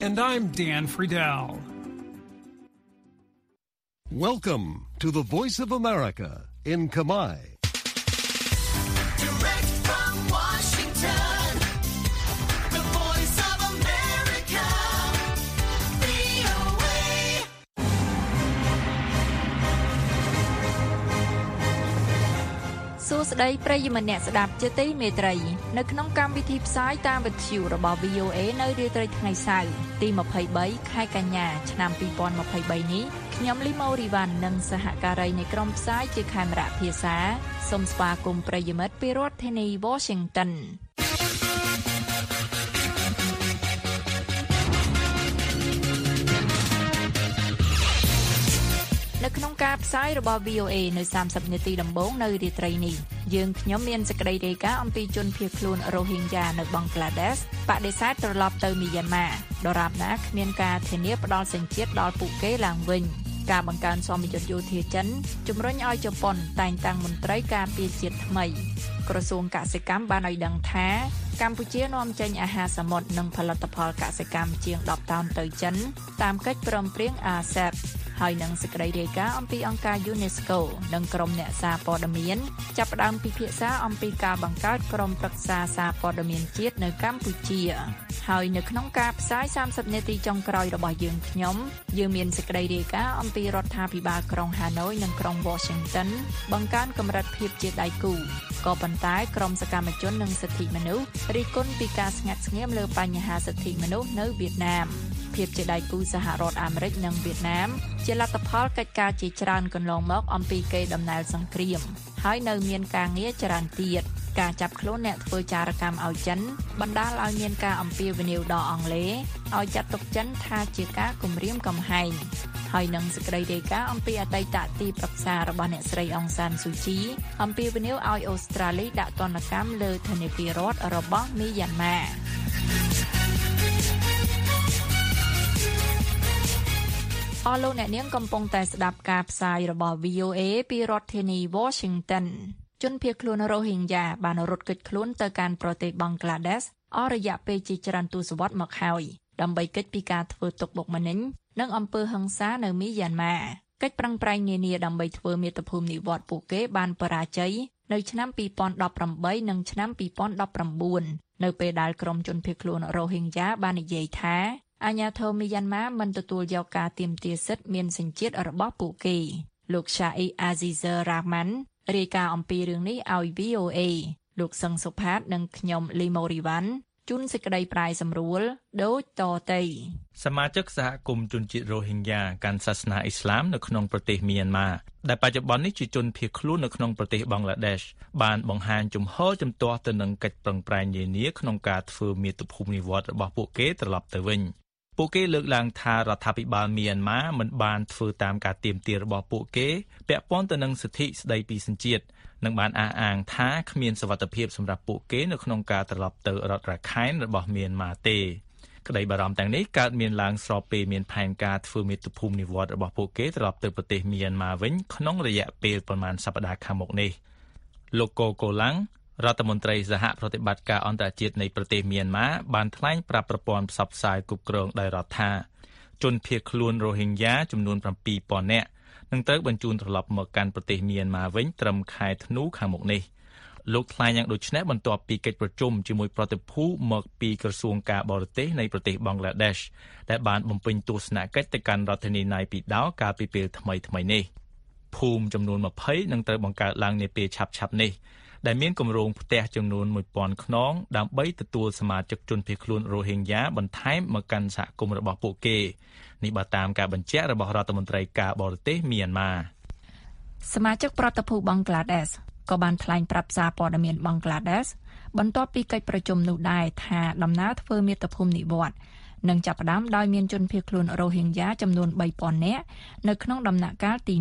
And I'm Dan Friedel. Welcome to the Voice of America in Kamai. Direct from Washington, the Voice of America, VOA. សួស្តីប្រិយមិត្តអ្នកស្ដាប់ជាទីមេត្រីនៅក្នុងកម្មវិធីផ្សាយតាមវិទ្យុរបស់ VOA នៅរាត្រីថ្ងៃសៅរ៍ទី23ខែកញ្ញាឆ្នាំ2023នេះខ្ញុំលីម៉ូរីវ៉ាន់និងសហការីនៃក្រុមផ្សាយជាខេមរៈភាសាសូមស្វាគមន៍ប្រិយមិត្តពីរដ្ឋធានី Washingtonនៅក្នុងការផ្សាយរបស់ VOA នៅ30នាទីដំបូងនៅរាត្រីនេះយើងខ្ញុំមានសេចក្តីរាយការណ៍អំពីជនភៀសខ្លួនរ៉ូហីងយ៉ានៅបង់ក្លាដេសបដិសេធត្រឡប់ទៅមីយ៉ាន់ម៉ាដរាបណាគ្មានការធានាផ្ដល់សញ្ជាតិដល់ពួកគេឡើងវិញការបង្កើនសម្ពាធយោធាចិនជំរុញឲ្យជប៉ុនតែងតាំងមន្ត្រីការពារជាតិថ្មីក្រសួងកសិកម្មបានឲ្យដឹងថាកម្ពុជានាំចេញអាហារសមុទ្រនិងផលិតផលកសិកម្មជាង10តោនទៅចិនតាមកិច្ចព្រមព្រៀង ASEP ហើយនឹងសេចក្តីរាយការណ៍អំពីអង្គការ UNESCO និងក្រុមអ្នកសារព័ត៌មានចាប់ផ្ដើមពិភាក្សាអំពីការបង្កើតក្រុមប្រឹក្សាសារព័ត៌មានជាតិនៅកម្ពុជាហើយនៅក្នុងការផ្សាយ30នាទីចុងក្រោយរបស់យើងមានសេចក្តីរាយការណ៍អំពីរដ្ឋាភិបាលក្រុងហាណូយនិងក្រុង Washington បង្កើនកម្រិតភាពជាដៃគូក៏ប៉ុន្តែក្រុមសកម្មជននិងសិទ្ធិមនុស្សរិះគន់ពីការស្ងាត់ស្ងៀមលើបញ្ហាសិទ្ធិមនុស្សនៅវៀតណាមភាពជាដៃគូសហរដ្ឋអាមេរិកនិងវៀតណាមជាលទ្ធផលកិច្ចការជាច្រើនកន្លងមកអំពីកេរដំណែលសង្គ្រាមហើយនៅមានការងារច្រើនទៀតការចាប់ខ្លួនអ្នកធ្វើចារកម្មឲ្យចិនបណ្ដាលឲ្យមានការអំពាវនាវដល់អង់គ្លេសឲ្យចាត់ទុកចិនថាជាការគំរាមកំហែងហើយនឹងសេចក្តីរាយការណ៍អំពីអតីតទីប្រឹក្សារបស់អ្នកស្រីអង្សានស៊ូជីអំពាវនាវឲ្យអូស្ត្រាលីដាក់ទណ្ឌកម្មលើធនាគាររដ្ឋរបស់មីយ៉ាន់ម៉ាអស់លោកអ្នកនាងកំពុងតែស្ដាប់ការផ្សាយរបស់ VOA ពីរដ្ឋធានី Washington ជនភៀសខ្លួនរ៉ូហីងយ៉ាបានរត់គេចខ្លួនទៅកាន់ប្រទេសបង់ក្លាដេសអស់រយៈពេលជាច្រើនទសវត្សរ៍មកហើយដើម្បីគេចពីការធ្វើទុកបុកម្នេញនិងអំពើហិង្សានៅមីយ៉ាន់ម៉ាកិច្ចប្រឹងប្រែងនានាដើម្បីធ្វើមាតុភូមិនិវត្តន៍ពួកគេបានបរាជ័យនៅឆ្នាំ2018និងឆ្នាំ2019នៅពេលដែលក្រុមជនភៀសខ្លួនរ៉ូហីងយ៉ាបាននិយាយថាអាញាធិបតេយ្យមីយ៉ាន់ម៉ាមិនទទួលយកការទាមទារសិទ្ធិមានសញ្ជាតិរបស់ពួកគេលោក Shaikh Azizur Rahman រាយការណ៍អំពីរឿងនេះឲ្យ VOA លោកសឹងសុផាតនិងខ្ញុំលីម៉ូរីវ៉ាន់ជូនសេចក្តីប្រាយសម្រួលដូចតទៅសមាជិកសហគមន៍ជនជាតិរ៉ូហីងយ៉ាកាន់សាសនាអ៊ីស្លាមនៅក្នុងប្រទេសមីយ៉ាន់ម៉ាដែលបច្ចុប្បន្ននេះជាជនភៀសខ្លួននៅក្នុងប្រទេសបង់ក្លាដេសបានបង្ហាញជំហរជំទាស់ទៅនឹងកិច្ចប្រឹងប្រែងនានាក្នុងការធ្វើមាតុភូមិនិវត្តន៍របស់ពួកគេត្រឡប់ទៅវិញពួកគេលើកឡើងថារដ្ឋាភិបាលមីយ៉ាន់ម៉ាមិនបានធ្វើតាមការទាមទាររបស់ពួកគេពាក់ព័ន្ធទៅនឹងសិទ្ធិស្តីពីសញ្ជាតិនិងបានអះអាងថាគ្មានសុវត្ថិភាពសម្រាប់ពួកគេនៅក្នុងការត្រឡប់ទៅរដ្ឋរ៉ាខៃនរបស់មីយ៉ាន់ម៉ាទេក្តីបារម្ភទាំងនេះកើតមានឡើងស្របពេលមានផែនការធ្វើមាតុភូមិនិវត្តន៍របស់ពួកគេត្រឡប់ទៅប្រទេសមីយ៉ាន់ម៉ាវិញក្នុងរយៈពេលប្រមាណសប្តាហ៍ខាងមុខនេះលោកកូកូឡាំងរដ្ឋមន្ត្រីសហប្រតិបត្តិការអន្តរជាតិនៃប្រទេសមីយ៉ាន់ម៉ាបានថ្លែងប្រាប់ប្រព័ន្ធផ្សព្វផ្សាយគ្រប់គ្រងដោយរដ្ឋថាជនភៀសខ្លួនរ៉ូហីងយ៉ាចំនួន 7,000 នាក់នឹងត្រូវបញ្ជូនត្រឡប់មកកាន់ប្រទេសមីយ៉ាន់ម៉ាវិញត្រឹមខែធ្នូខាងមុខនេះលោកថ្លែងយ៉ាងដូចនេះបន្ទាប់ពីកិច្ចប្រជុំជាមួយប្រតិភូមកពីក្រសួងការបរទេសនៃប្រទេសបង់ក្លាដេសដែលបានបំពេញទស្សនកិច្ចទៅកាន់រដ្ឋធានីណៃពីដោកាលពីពេលថ្មីនេះភូមិចំនួន20នឹងត្រូវបង្កើតឡើងនាពេលឆាប់ៗនេះដែលមានគម្រោងផ្ទះចំនួន 1000 ខ្នងដើម្បីទទួលសមាជិកជនភៀសខ្លួនរ៉ូហីងយ៉ាបន្ថែមមកកាន់សហគមន៍របស់ពួកគេនេះបើតាមការបញ្ជាក់របស់រដ្ឋមន្ត្រីការបរទេសមីយ៉ាន់ម៉ាសមាជិកប្រតិភូបង់ក្លាដេសក៏បានថ្លែងប្រាប់សារព័ត៌មានបង់ក្លាដេសបន្ទាប់ពីកិច្ចប្រជុំនោះដែរថាដំណើរធ្វើមាតុភូមិនិវត្តន៍នឹងចាប់ផ្ដើមដោយមានជនភៀសខ្លួនរ៉ូហីងយ៉ាចំនួន 3,000 នាក់នៅក្នុងដំណាក់កាលទី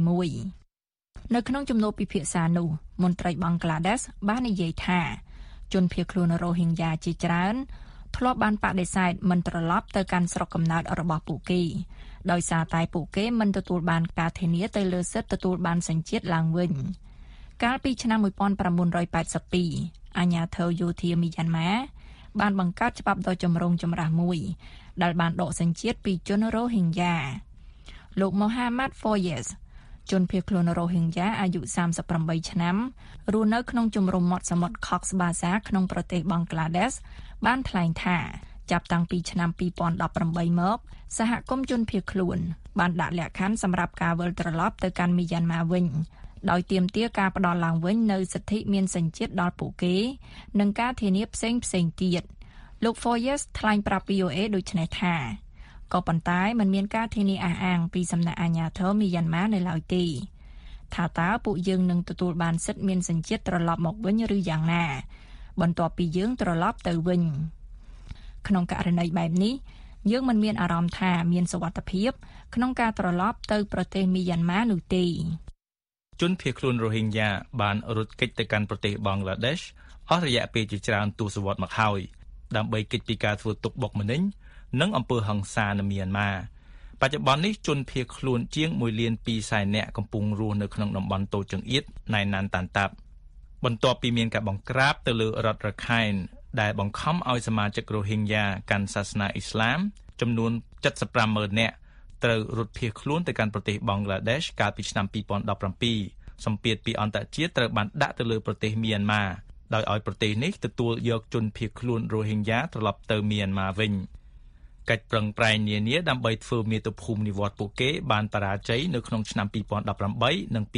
1នៅក្នុងជំនួបពិភាក្សានោះមន្ត្រីបង់ក្លាដេសបាននិយាយថាជនភៀសខ្លួនរ៉ូហីងយ៉ាជាច្រើនធ្លាប់បានបដិសេធមិនត្រឡប់ទៅកាន់ស្រុកកំណើតរបស់ពួកគេដោយសារតែពួកគេមិនទទួលបានការធានាទៅលើសិទ្ធិទទួលបានសញ្ជាតិឡើងវិញកាលពីឆ្នាំ1982អាជ្ញាធរយោធាមីយ៉ាន់ម៉ាបានបង្កើតច្បាប់ដ៏ចម្រូងចម្រាសមួយដែលបានដកសញ្ជាតិពីជនរ៉ូហីងយ៉ាលោក Mohammad Foyez ជនភៀសខ្លួនរ៉ូហីងយ៉ាអាយុ38ឆ្នាំរស់នៅក្នុងជំរំមាត់សមុទ្រ Cox's Bazar ក្នុងប្រទេសបង់ក្លាដេសបានថ្លែងថាចាប់តាំងពីឆ្នាំ2018មកសហគមន៍ជនភៀសខ្លួនបានដាក់លក្ខខណ្ឌសម្រាប់ការវិលត្រឡប់ទៅកាន់មីយ៉ាន់ម៉ាវិញដោយទាមទារការផ្ដល់ឡើងវិញនូវសិទ្ធិមានសញ្ជាតិដល់ពួកគេនិងការធានាផ្សេងទៀតលោក Foyez ថ្លែងប្រាប់ VOA ដូចនេះថាក៏ប៉ុន្តែมันមានការធានាអះអាងពីសំណាក់អាជ្ញាធរមីយ៉ាន់ម៉ានៅឡើយទេថាតើពួកយើងនឹងទទួលបានសិទ្ធិមានសញ្ជាតិត្រឡប់មកវិញឬយ៉ាងណាបន្ទាប់ពីយើងត្រឡប់ទៅវិញក្នុងករណីបែបនេះយើងមិនមានអារម្មណ៍ថាមានសុវត្ថិភាពក្នុងការត្រឡប់ទៅប្រទេសមីយ៉ាន់ម៉ានោះទេជនភៀសខ្លួនរ៉ូហីងយ៉ាបានរត់គេចទៅកាន់ប្រទេសបង់ក្លាដេសអស់រយៈពេលជាច្រើនទសវត្សរ៍មកហើយដើម្បីគេចពីការធ្វើទុកបុកម្នេញនិងអំពើហិង្សានៅមីយ៉ាន់ម៉ាបច្ចុប្បន្ននេះជនភៀសខ្លួនជាង1.2 លាននាក់កំពុងរស់នៅក្នុងតំបន់តូចចង្អៀតណៃណានតាន់តាប់បន្ទាប់ពីមានការបង្ក្រាបទៅលើរដ្ឋរខៃនដែលបង្ខំឲ្យសមាជិករ៉ូហីងយ៉ាកាន់សាសនាអ៊ីស្លាមចំនួន 75,000 នាក់ត្រូវរត់ភៀសខ្លួនទៅកាន់ប្រទេសបង់ក្លាដេសកាលពីឆ្នាំ2017សម្ពាធពីអន្តរជាតិត្រូវបានដាក់ទៅលើប្រទេសមីយ៉ាន់ម៉ាដោយឲ្យប្រទេសនេះទទួលយកជនភៀសខ្លួនរ៉ូហីងយ៉ាត្រឡប់ទៅមីយ៉ាន់ម៉ាវិញកិច្ចប្រឹងប្រែងនានាដើម្បីធ្វើមាតុភូមិនិវត្តន៍ពួកគេបានបរាជ័យនៅក្នុងឆ្នាំ2018និង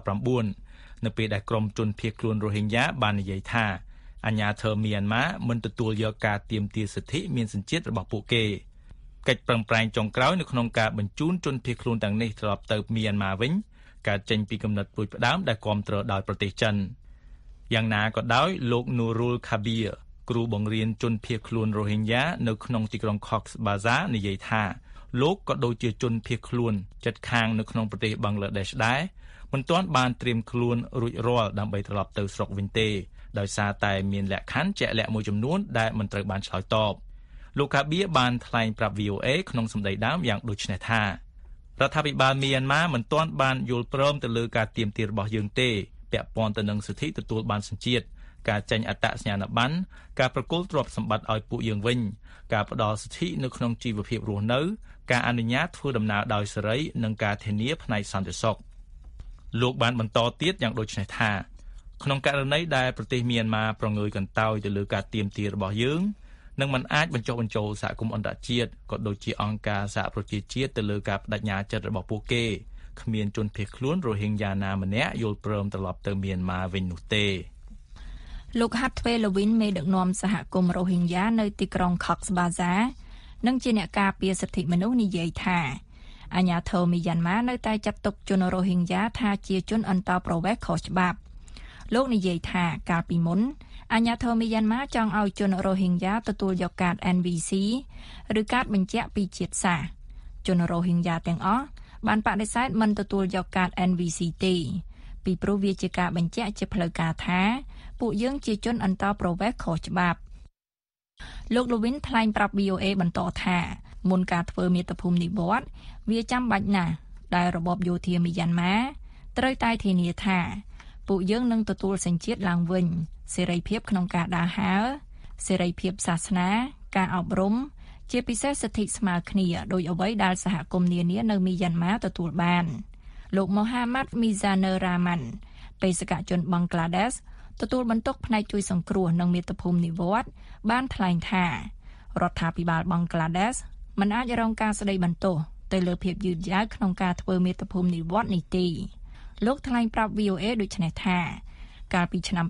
2019នៅពេលដែលក្រុមជនភៀសខ្លួនរ៉ូហីងយ៉ាបាននិយាយថាអាញាធិបតេយ្យមីយ៉ាន់ម៉ាមិនទទួលយកការទាមទារសិទ្ធិមានសញ្ជាតិរបស់ពួកគេកិច្ចប្រឹងប្រែងចុងក្រោយនៅក្នុងការបញ្ជូនជនភៀសខ្លួនទាំងនេះត្រឡប់ទៅមីយ៉ាន់ម៉ាវិញកើតចេញពីគំនិតព្រួយផ្ដើមដែលគាំទ្រដោយប្រទេសចិនយ៉ាងណាក៏ដោយលោក Nurul Kabir គ្រូបង្រៀនជនភៀសខ្លួនរ៉ូហីងយ៉ានៅក្នុងទីក្រុង Cox's Bazar និយាយថាលោកក៏ដូចជាជនភៀសខ្លួនជិតខាងនៅក្នុងប្រទេសបង់ក្លាដេសដែរមិនទាន់បានត្រៀមខ្លួនរួចរាល់ដើម្បីត្រឡប់ទៅស្រុកវិញទេដោយសារតែមានលក្ខខណ្ឌជាក់លាក់មួយចំនួនដែលមិនត្រូវបានឆ្លើយតបលោកកាបៀបានថ្លែងប្រាប់ VOA ក្នុងសម្ដីដើមយ៉ាងដូចនេះថារដ្ឋាភិបាលមីយ៉ាន់ម៉ាមិនទាន់បានយល់ព្រមទៅលើការទាមទាររបស់យើងទេពាក់ព័ន្ធទៅនឹងសិទ្ធិទទួលបានសញ្ជាតិការចេញអត្តសញ្ញាណប័ណ្ណការប្រគល់ទ្រព្យសម្បត្តិឲ្យពួកយើងវិញការផ្ដល់សិទ្ធិនៅក្នុងជីវភាពរស់នៅការអនុញ្ញាតធ្វើដំណើរដោយសេរីនិងការធានាផ្នែកសន្តិសុខលោកបានបន្តទៀតយ៉ាងដូចនេះថាក្នុងករណីដែលប្រទេសមីយ៉ាន់ម៉ាប្រងើយកន្តើយទៅលើការទាមទាររបស់យើងនឹងមិនអាចបញ្ចុះបញ្ចូលសហគមន៍អន្តរជាតិក៏ដូចជាអង្គការសហប្រជាជាតិទៅលើការបដិញ្ញាចិត្តរបស់ពួកគេគ្មានជនភៀសខ្លួនរ៉ូហីងយ៉ាណាម្នាក់យល់ព្រមត្រឡប់ទៅមីយ៉ាន់ម៉ាវិញនោះទេលោកហាត់ទ្វេលវីនមេដឹកនាំសហគមន៍រ៉ូហីងយ៉ានៅទីក្រុង Cox's Bazar និងជាអ្នកការពារសិទ្ធិមនុស្សនិយាយថាអាជ្ញាធរមីយ៉ាន់ម៉ានៅតែចាត់ទុកជនរ៉ូហីងយ៉ាថាជាជនអន្តោប្រវេសន៍ខុសច្បាប់លោកនិយាយថាកាលពីមុនអាជ្ញាធរមីយ៉ាន់ម៉ាចង់ឲ្យជនរ៉ូហីងយ៉ាទទួលយកកាត NVC ឬកាតបញ្ជាក់ពីជាតិសាសន៍ជនរ៉ូហីងយ៉ាទាំងអស់បានបដិសេធមិនទទួលយកកាត NVC ទេពីព្រោះវាជាការបញ្ជាក់ជាផ្លូវការថាពួកយើងជាជនអន្តោប្រវេសន៍ខុសច្បាប់លោកលូវីនថ្លែងប្រាប់ VOA បន្តថាមុនការធ្វើមាតុភូមិនិវត្តន៍វាចាំបាច់ណាស់ដែលរបបយោធាមីយ៉ាន់ម៉ាត្រូវតែធានាថាពួកយើងនឹងទទួលសញ្ជាតិឡើងវិញសេរីភាពក្នុងការដើរហើរសេរីភាពសាសនាការអប់រំជាពិសេសសិទ្ធិស្មើគ្នាដោយអ្វីដែលសហគមន៍នានានៅមីយ៉ាន់ម៉ាទទួលបានលោក Mohammad Mizanur Rahman បេសកជនបង់ក្លាដេសទទួលបន្ទុកផ្នែកជួយសង្គ្រោះនិងមាតុភូមិនិវត្តន៍បានថ្លែងថារដ្ឋាភិបាលបង់ក្លាដេសមិនអាចរងការស្ដីបន្ទោសទៅលើភាពយឺតយ៉ាវក្នុងការធ្វើមាតុភូមិនិវត្តន៍នេះទេលោកថ្លែងប្រាប់ VOA ដូចនេះថាកាលពីឆ្នាំ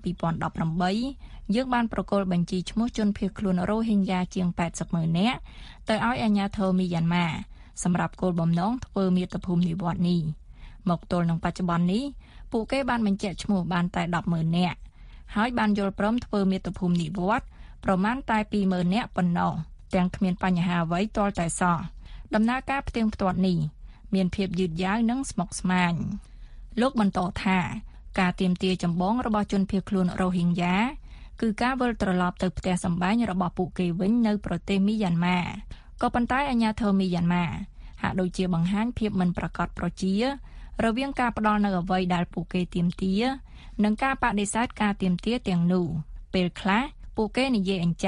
2018យើងបានប្រគល់បញ្ជីឈ្មោះជនភៀសខ្លួនរ៉ូហីងយ៉ាជាង 80,000 នាក់ទៅឲ្យអាជ្ញាធរមីយ៉ាន់ម៉ាសម្រាប់គោលបំណងធ្វើមាតុភូមិនិវត្តន៍នេះមកទល់នឹងបច្ចុប្បន្ននេះពួកគេបានបញ្ជាក់ឈ្មោះបានតែ 10,000 នាក់ហើយបានយល់ព្រមធ្វើមាតុភូមិនិវត្តន៍ប្រមាណតែ 20,000 នាក់ប៉ុណ្ណោះទាំងគ្មានបញ្ហាអ្វីទាល់តែសោះដំណើរការផ្ទៀងផ្ទាត់នេះមានភាពយឺតយ៉ាវនិងស្មុគស្មាញលោកបន្តថាការទាមទារចម្បងរបស់ជនភៀសខ្លួនរ៉ូហីងយ៉ាគឺការវិលត្រឡប់ទៅផ្ទះសម្បែងរបស់ពួកគេវិញនៅប្រទេសមីយ៉ាន់ម៉ាក៏ប៉ុន្តែអាជ្ញាធរមីយ៉ាន់ម៉ាហាក់ដូចជាបង្ហាញភាពមិនប្រកបប្រជារវាងការផ្ដល់នូវអ្វីដែលពួកគេទាមទារនិងការបដិសេធការទាមទារទាំងនោះពេលខ្លះពួកគេនិយាយអញ្ចេះ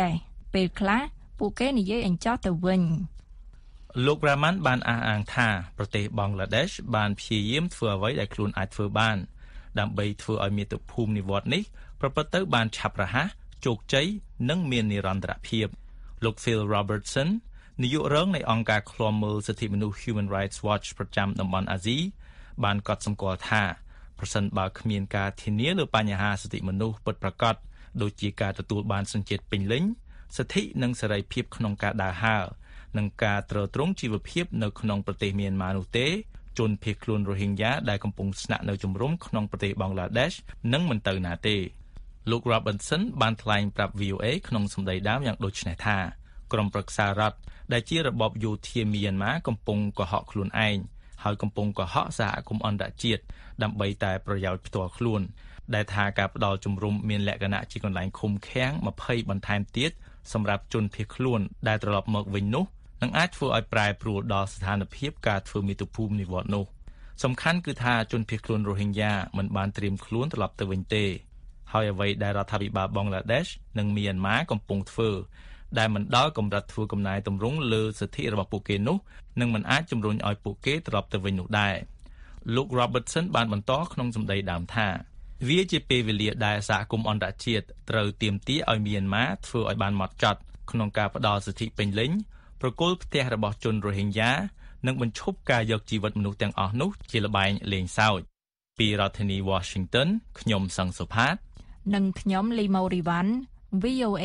ពេលខ្លះពួកគេនិយាយអញ្ចោះទៅវិញលោក Brahman បានអះអាងថាប្រទេសបង់ក្លាដេសបានព្យាយាមធ្វើអ្វីដែលខ្លួនអាចធ្វើបានដើម្បីធ្វើឲ្យមាតុភូមិនិវត្តន៍នេះប្រព្រឹត្តទៅបានឆាប់រហ័សជោគជ័យនិងមាននិរន្តរភាពលោក Phil Robertson នាយករងនៃអង្គការឃ្លាំមើលសិទ្ធិមនុស្ស Human Rights Watch ប្រចាំតំបន់អាស៊ីបានកត់សម្គាល់ថាប្រសិនបើគ្មានការធានាលើបញ្ហាសិទ្ធិមនុស្សពិតប្រាកដដូចជាការទទួលបានសញ្ជាតិពេញលេញសិទ្ធិនិងសេរីភាពក្នុងការដើរហើរនិងការទ្រទ្រង់ជីវភាពនៅក្នុងប្រទេសមីយ៉ាន់ម៉ានោះទេជនភៀសខ្លួន Rohingya ដែលកំពុងស្នាក់នៅជំរំក្នុងប្រទេសបង់ក្លាដេសនឹងមិនទៅណាទេលោក Robinson បានថ្លែងប្រាប់ VOA ក្នុងសម្ដីដើមយ៉ាងដូចនេះថាក្រុមប្រឹក្សារដ្ឋដែលជារបបយោធាមីយ៉ាន់ម៉ាកំពុងកុហកខ្លួនឯងហើយកំពុងកុហកសហគមន៍អន្តរជាតិដើម្បីតែប្រយោជន៍ផ្ទាល់ខ្លួនដែលថាការផ្ដាល់ជំរុំមានលក្ខណៈជាកន្លែងឃុំឃាំង20បន្ថែមទៀតសម្រាប់ជនភៀសខ្លួនដែលត្រឡប់មកវិញនោះនឹងអាចធ្វើឲ្យប្រែប្រួលដល់ស្ថានភាពការធ្វើមាតុភូមិនិវត្តន៍នោះសំខាន់គឺថាជនភៀសខ្លួន Rohingya មិនបានត្រៀមខ្លួនត្រឡប់ទៅវិញទេហើយអ្វីដែលរដ្ឋាភិបាលបង់ក្លាដេសនិងមីយ៉ាន់ម៉ាកំពុងធ្វើដែលមិនដល់កម្រិតធ្វើកំណែតម្រង់លើសិទ្ធិរបស់ពួកគេនោះនឹងមិនអាចជំរុញឲ្យពួកគេត្រឡប់ទៅវិញនោះដែរលោក Robertson បានបន្តក្នុងសម្ដីដើមថាវាជាពេលវេលាដែលសហគមន៍អន្តរជាតិត្រូវទាមទារឲ្យមីយ៉ាន់ម៉ាធ្វើឲ្យបានហ្មត់ចត់ក្នុងការផ្ដល់សិទ្ធិពេញលេញប្រគល់ផ្ទះរបស់ជន Rohingya និងបញ្ឈប់ការយកជីវិតមនុស្សទាំងអស់នោះជាល្បែងលេងសើចពីរដ្ឋធានី Washington ខ្ញុំសង្សុផាតនិងខ្ញុំលីម៉ូរីវ៉ាន់ VOA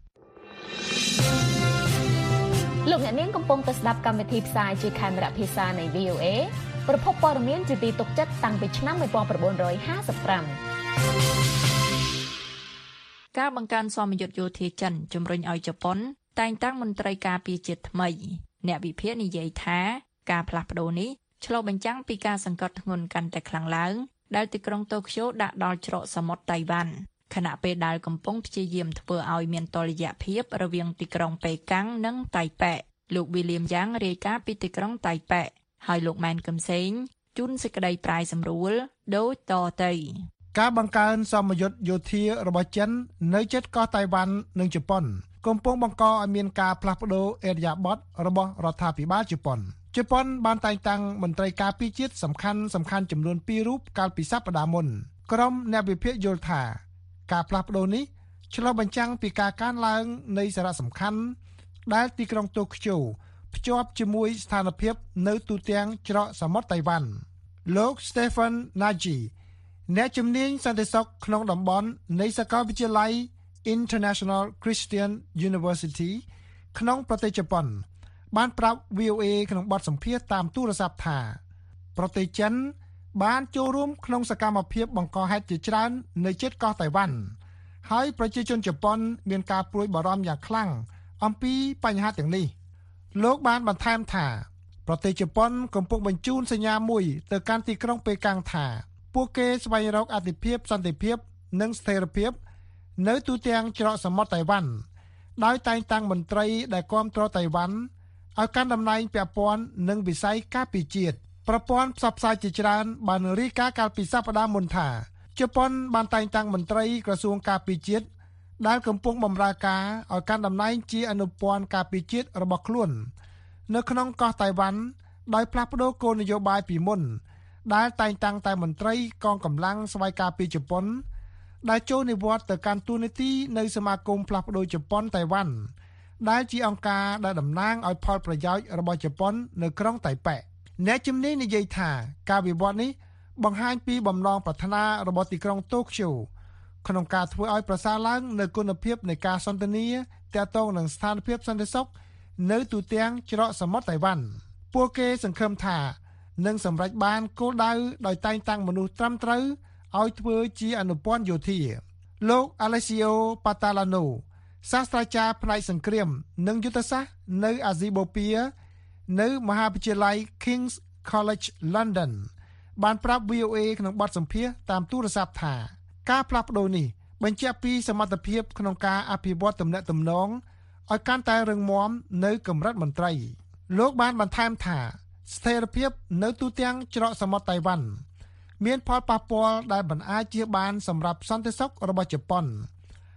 លោកអ្នកនាងកំពុងតែស្ដាប់កម្មវិធីផ្សាយជាខេមរៈភាសានៃ VOA ប្រភពព័ត៌មានជាទីទុកចិត្តតាំងពីឆ្នាំ1955 ការបង្កើនសមយុទ្ធយោធាចិនជំរុញឲ្យជប៉ុនតែងតាំងមន្ត្រីការពារជាតិថ្មីអ្នកវិភាគនិយាយថាការផ្លាស់ប្ដូរនេះឆ្លុះបញ្ចាំងពីការសង្កត់ធ្ងន់កាន់តែខ្លាំងឡើងដែលទីក្រុងតូក្យូដាក់ដល់ច្រកសមុទ្រតៃវ៉ាន់ខណៈពេលដែលកំពុងព្យាយាមធ្វើឲ្យមានតុល្យភាពរវាងទីក្រុងប៉េកាំងនិងតៃប៉េលោក William Yang រាយការណ៍ពីទីក្រុងតៃប៉េហើយលោកម៉ែនកឹមសេងជូនសេចក្តីប្រាយសម្រួលដូចតទៅការបង្កើនសមយុទ្ធយោធារបស់ចិននៅជិតកោះតៃវ៉ាន់និងជប៉ុនកំពុងបង្កឲ្យមានការផ្លាស់ប្ដូរឥរិយាបថរបស់រដ្ឋាភិបាលជប៉ុនបានតែងតាំងមន្ត្រីការពារជាតិសំខាន់ចំនួន2រូបកាលពីសប្តាហ៍មុនក្រុមអ្នកវិភាគយល់ថាការផ្លាស់ប្ដូរនេះឆ្លុះបញ្ចាំងពីការកើនឡើងនៃសារៈសំខាន់ដែលទីក្រុងតូក្យូភ្ជាប់ជាមួយស្ថានភាពនៅទូទាំងច្រកសមុទ្រតៃវ៉ាន់លោក Stephen Nagy អ្នកជំនាញសន្តិសុខក្នុងតំបន់នៃសាកលវិទ្យាល័យ International Christian University ក្នុងប្រទេសជប៉ុនបានប្រាប់ VOA ក្នុងបទសម្ភាសន៍តាមទូរស័ព្ទថាប្រទេសចិនបានចូលរួមក្នុងសកម្មភាពបង្កហេតុជាច្រើននៅជិតកោះតៃវ៉ាន់ហើយប្រជាជនជប៉ុនមានការព្រួយបារម្ភយ៉ាងខ្លាំងអំពីបញ្ហាទាំងនេះលោកបានបន្ថែមថាប្រទេសជប៉ុនកំពុងបញ្ជូនសញ្ញាមួយទៅកាន់ទីក្រុងប៉េកាំងថាពួកគេស្វែងរកអធិភាពសន្តិភាពនិងស្ថិរភាពនៅទូទាំងច្រកសមុទ្រតៃវ៉ាន់ដោយតែងតាំងមន្ត្រីដែលគាំទ្រតៃវ៉ាន់ឲ្យកាន់តំណែងពាក់ព័ន្ធនឹងវិស័យការពារជាតិប្រព័ន្ធផ្សព្វផ្សាយជាច្រើនបានរាយការណ៍កាលពីសប្តាហ៍មុនថាជប៉ុនបានតែងតាំងមន្ត្រីក្រសួងការពារជាតិដែលកំពុងបម្រើការឲ្យកាន់តំណែងជាអនុព័ន្ធការពារជាតិរបស់ខ្លួននៅក្នុងកោះតៃវ៉ាន់ដោយផ្លាស់ប្ដូរគោលនយោបាយពីមុនដែលតែងតាំងតែមន្ត្រីកងកម្លាំងស្វ័យការពារជប៉ុនដែលចូលនិវត្តន៍ទៅកាន់តួនាទីនៅសមាគមផ្លាស់ប្ដូរជប៉ុនតៃវ៉ាន់ដែលជាអង្គការដែលតំណាងឲ្យផលប្រយោជន៍របស់ជប៉ុននៅក្រុងតៃប៉េអ្នកជំនាញនិយាយថាការវិវត្តន៍នេះបង្ហាញពីបំណងប្រាថ្នារបស់ទីក្រុងតូក្យូក្នុងការធ្វើឲ្យប្រសើរឡើងនូវគុណភាពនៃការសន្ទនាទាក់ទងនឹងស្ថានភាពសន្តិសុខនៅទូទាំងច្រកសមុទ្រតៃវ៉ាន់ពួកគេសង្ឃឹមថានឹងសម្រេចបានគោលដៅដោយតែងតាំងមនុស្សត្រឹមត្រូវឲ្យធ្វើជាអនុព័ន្ធយោធាលោក Alessio Patalano សាស្ត្រាចារ្យផ្នែកសង្គ្រាមនិងយុទ្ធសាស្ត្រនៅអាស៊ីបូព៌ានៅមហាវិទ្យាល័យ King's College London បានប្រាប់ VOA ក្នុងបទសម្ភាសន៍តាមទូរស័ព្ទថាការផ្លាស់ប្ដូរនេះបញ្ជាក់ពីសមត្ថភាពក្នុងការអភិវឌ្ឍទំនាក់ទំនងឲ្យកាន់តែរឹងមាំនៅកម្រិតមន្ត្រីលោកបានបន្ថែមថាស្ថិរភាពនៅទូទាំងច្រកសមុទ្រតៃវ៉ាន់មានផលប៉ះពាល់ដែលមិនអាចជៀសបានសម្រាប់សន្តិសុខរបស់ជប៉ុន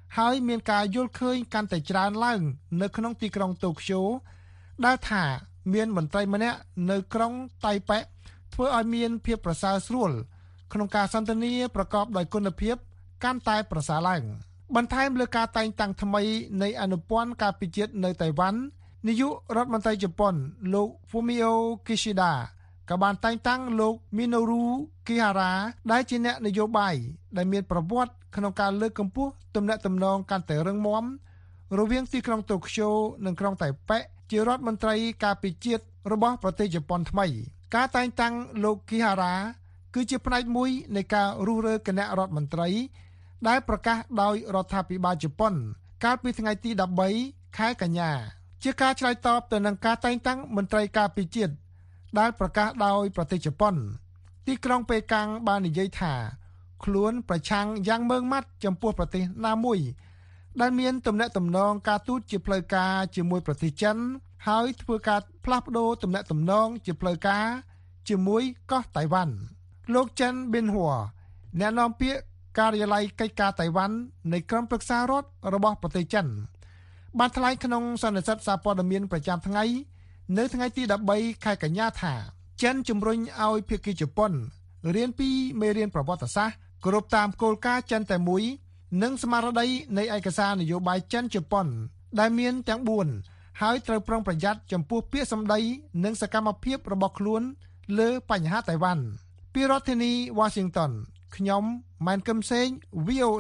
ហើយមានការយល់ឃើញកាន់តែច្រើនឡើងនៅក្នុងទីក្រុងតូក្យូដែលថាមានមន្ត្រីម្នាក់នៅក្រុងតៃប៉េធ្វើឲ្យមានភាពប្រសើរស្រួលក្នុងការសន្ទនាប្រកបដោយគុណភាពកាន់តែប្រសើរឡើងបន្ថែមលើការតែងតាំងថ្មីនៃអនុព័ន្ធការពិជាតិនៅតៃវ៉ាន់នាយករដ្ឋមន្ត្រីជប៉ុនលោក Fumio Kishida ក៏បានតែងតាំងលោក Minoru Kihara ដែលជាអ្នកនយោបាយដែលមានប្រវត្តិក្នុងការលើកកម្ពស់ទំនាក់ទំនងកាន់តែរឹងមាំរវាងទីក្រុងតូក្យូនិងក្រុងតៃប៉េជារដ្ឋមន្ត្រីការពិជាតិរបស់ប្រទេសជប៉ុនថ្មីការតែងតាំងលោក Kihara គឺជាផ្នែកមួយនៃការរុះរើគណៈរដ្ឋមន្ត្រីដែលប្រកាសដោយរដ្ឋាភិបាលជប៉ុនកាលពីថ្ងៃទី13ខែកញ្ញាជាការឆ្លើយតបទៅនឹងការតែងតាំងមន្ត្រីការពិជាតិដែលប្រកាសដោយប្រទេសជប៉ុនទីក្រុងប៉េកាំងបាននិយាយថាខ្លួនប្រឆាំងយ៉ាងម៉ឺងម៉ាត់ចំពោះប្រទេសណាមួយដែលមានទំនាក់ទំនងការទូតជាផ្លូវការជាមួយប្រទេសចិនហើយធ្វើការផ្លាស់ប្ដូរទំនាក់ទំនងជាផ្លូវការជាមួយកោះតៃវ៉ាន់លោកចិនប៊ិនហួរអ្នកនាំពាក្យការិយាល័យកិច្ចការតៃវ៉ាន់នៃក្រុមប្រឹក្សារដ្ឋរបស់ប្រទេសចិនបានថ្លែងក្នុងសន្និសីទសារព័ត៌មានប្រចាំថ្ងៃនៅថ្ងៃទី13ខែកញ្ញាថាចិនជំរុញឲ្យភាគីជប៉ុនរៀនពីមេរៀនប្រវត្តិសាស្ត្រគោរពតាមគោលការណ៍ចិនតែមួយនិងស្មារតីនៃឯកសារនយោបាយចិនជប៉ុនដែលមានទាំង4ហើយត្រូវប្រុងប្រយ័ត្នចំពោះពាក្យសម្ដីនិងសកម្មភាពរបស់ខ្លួនលើបញ្ហាតៃវ៉ាន់ពីរដ្ឋធានី Washington ខ្ញុំម៉ែនកឹមសេង VOA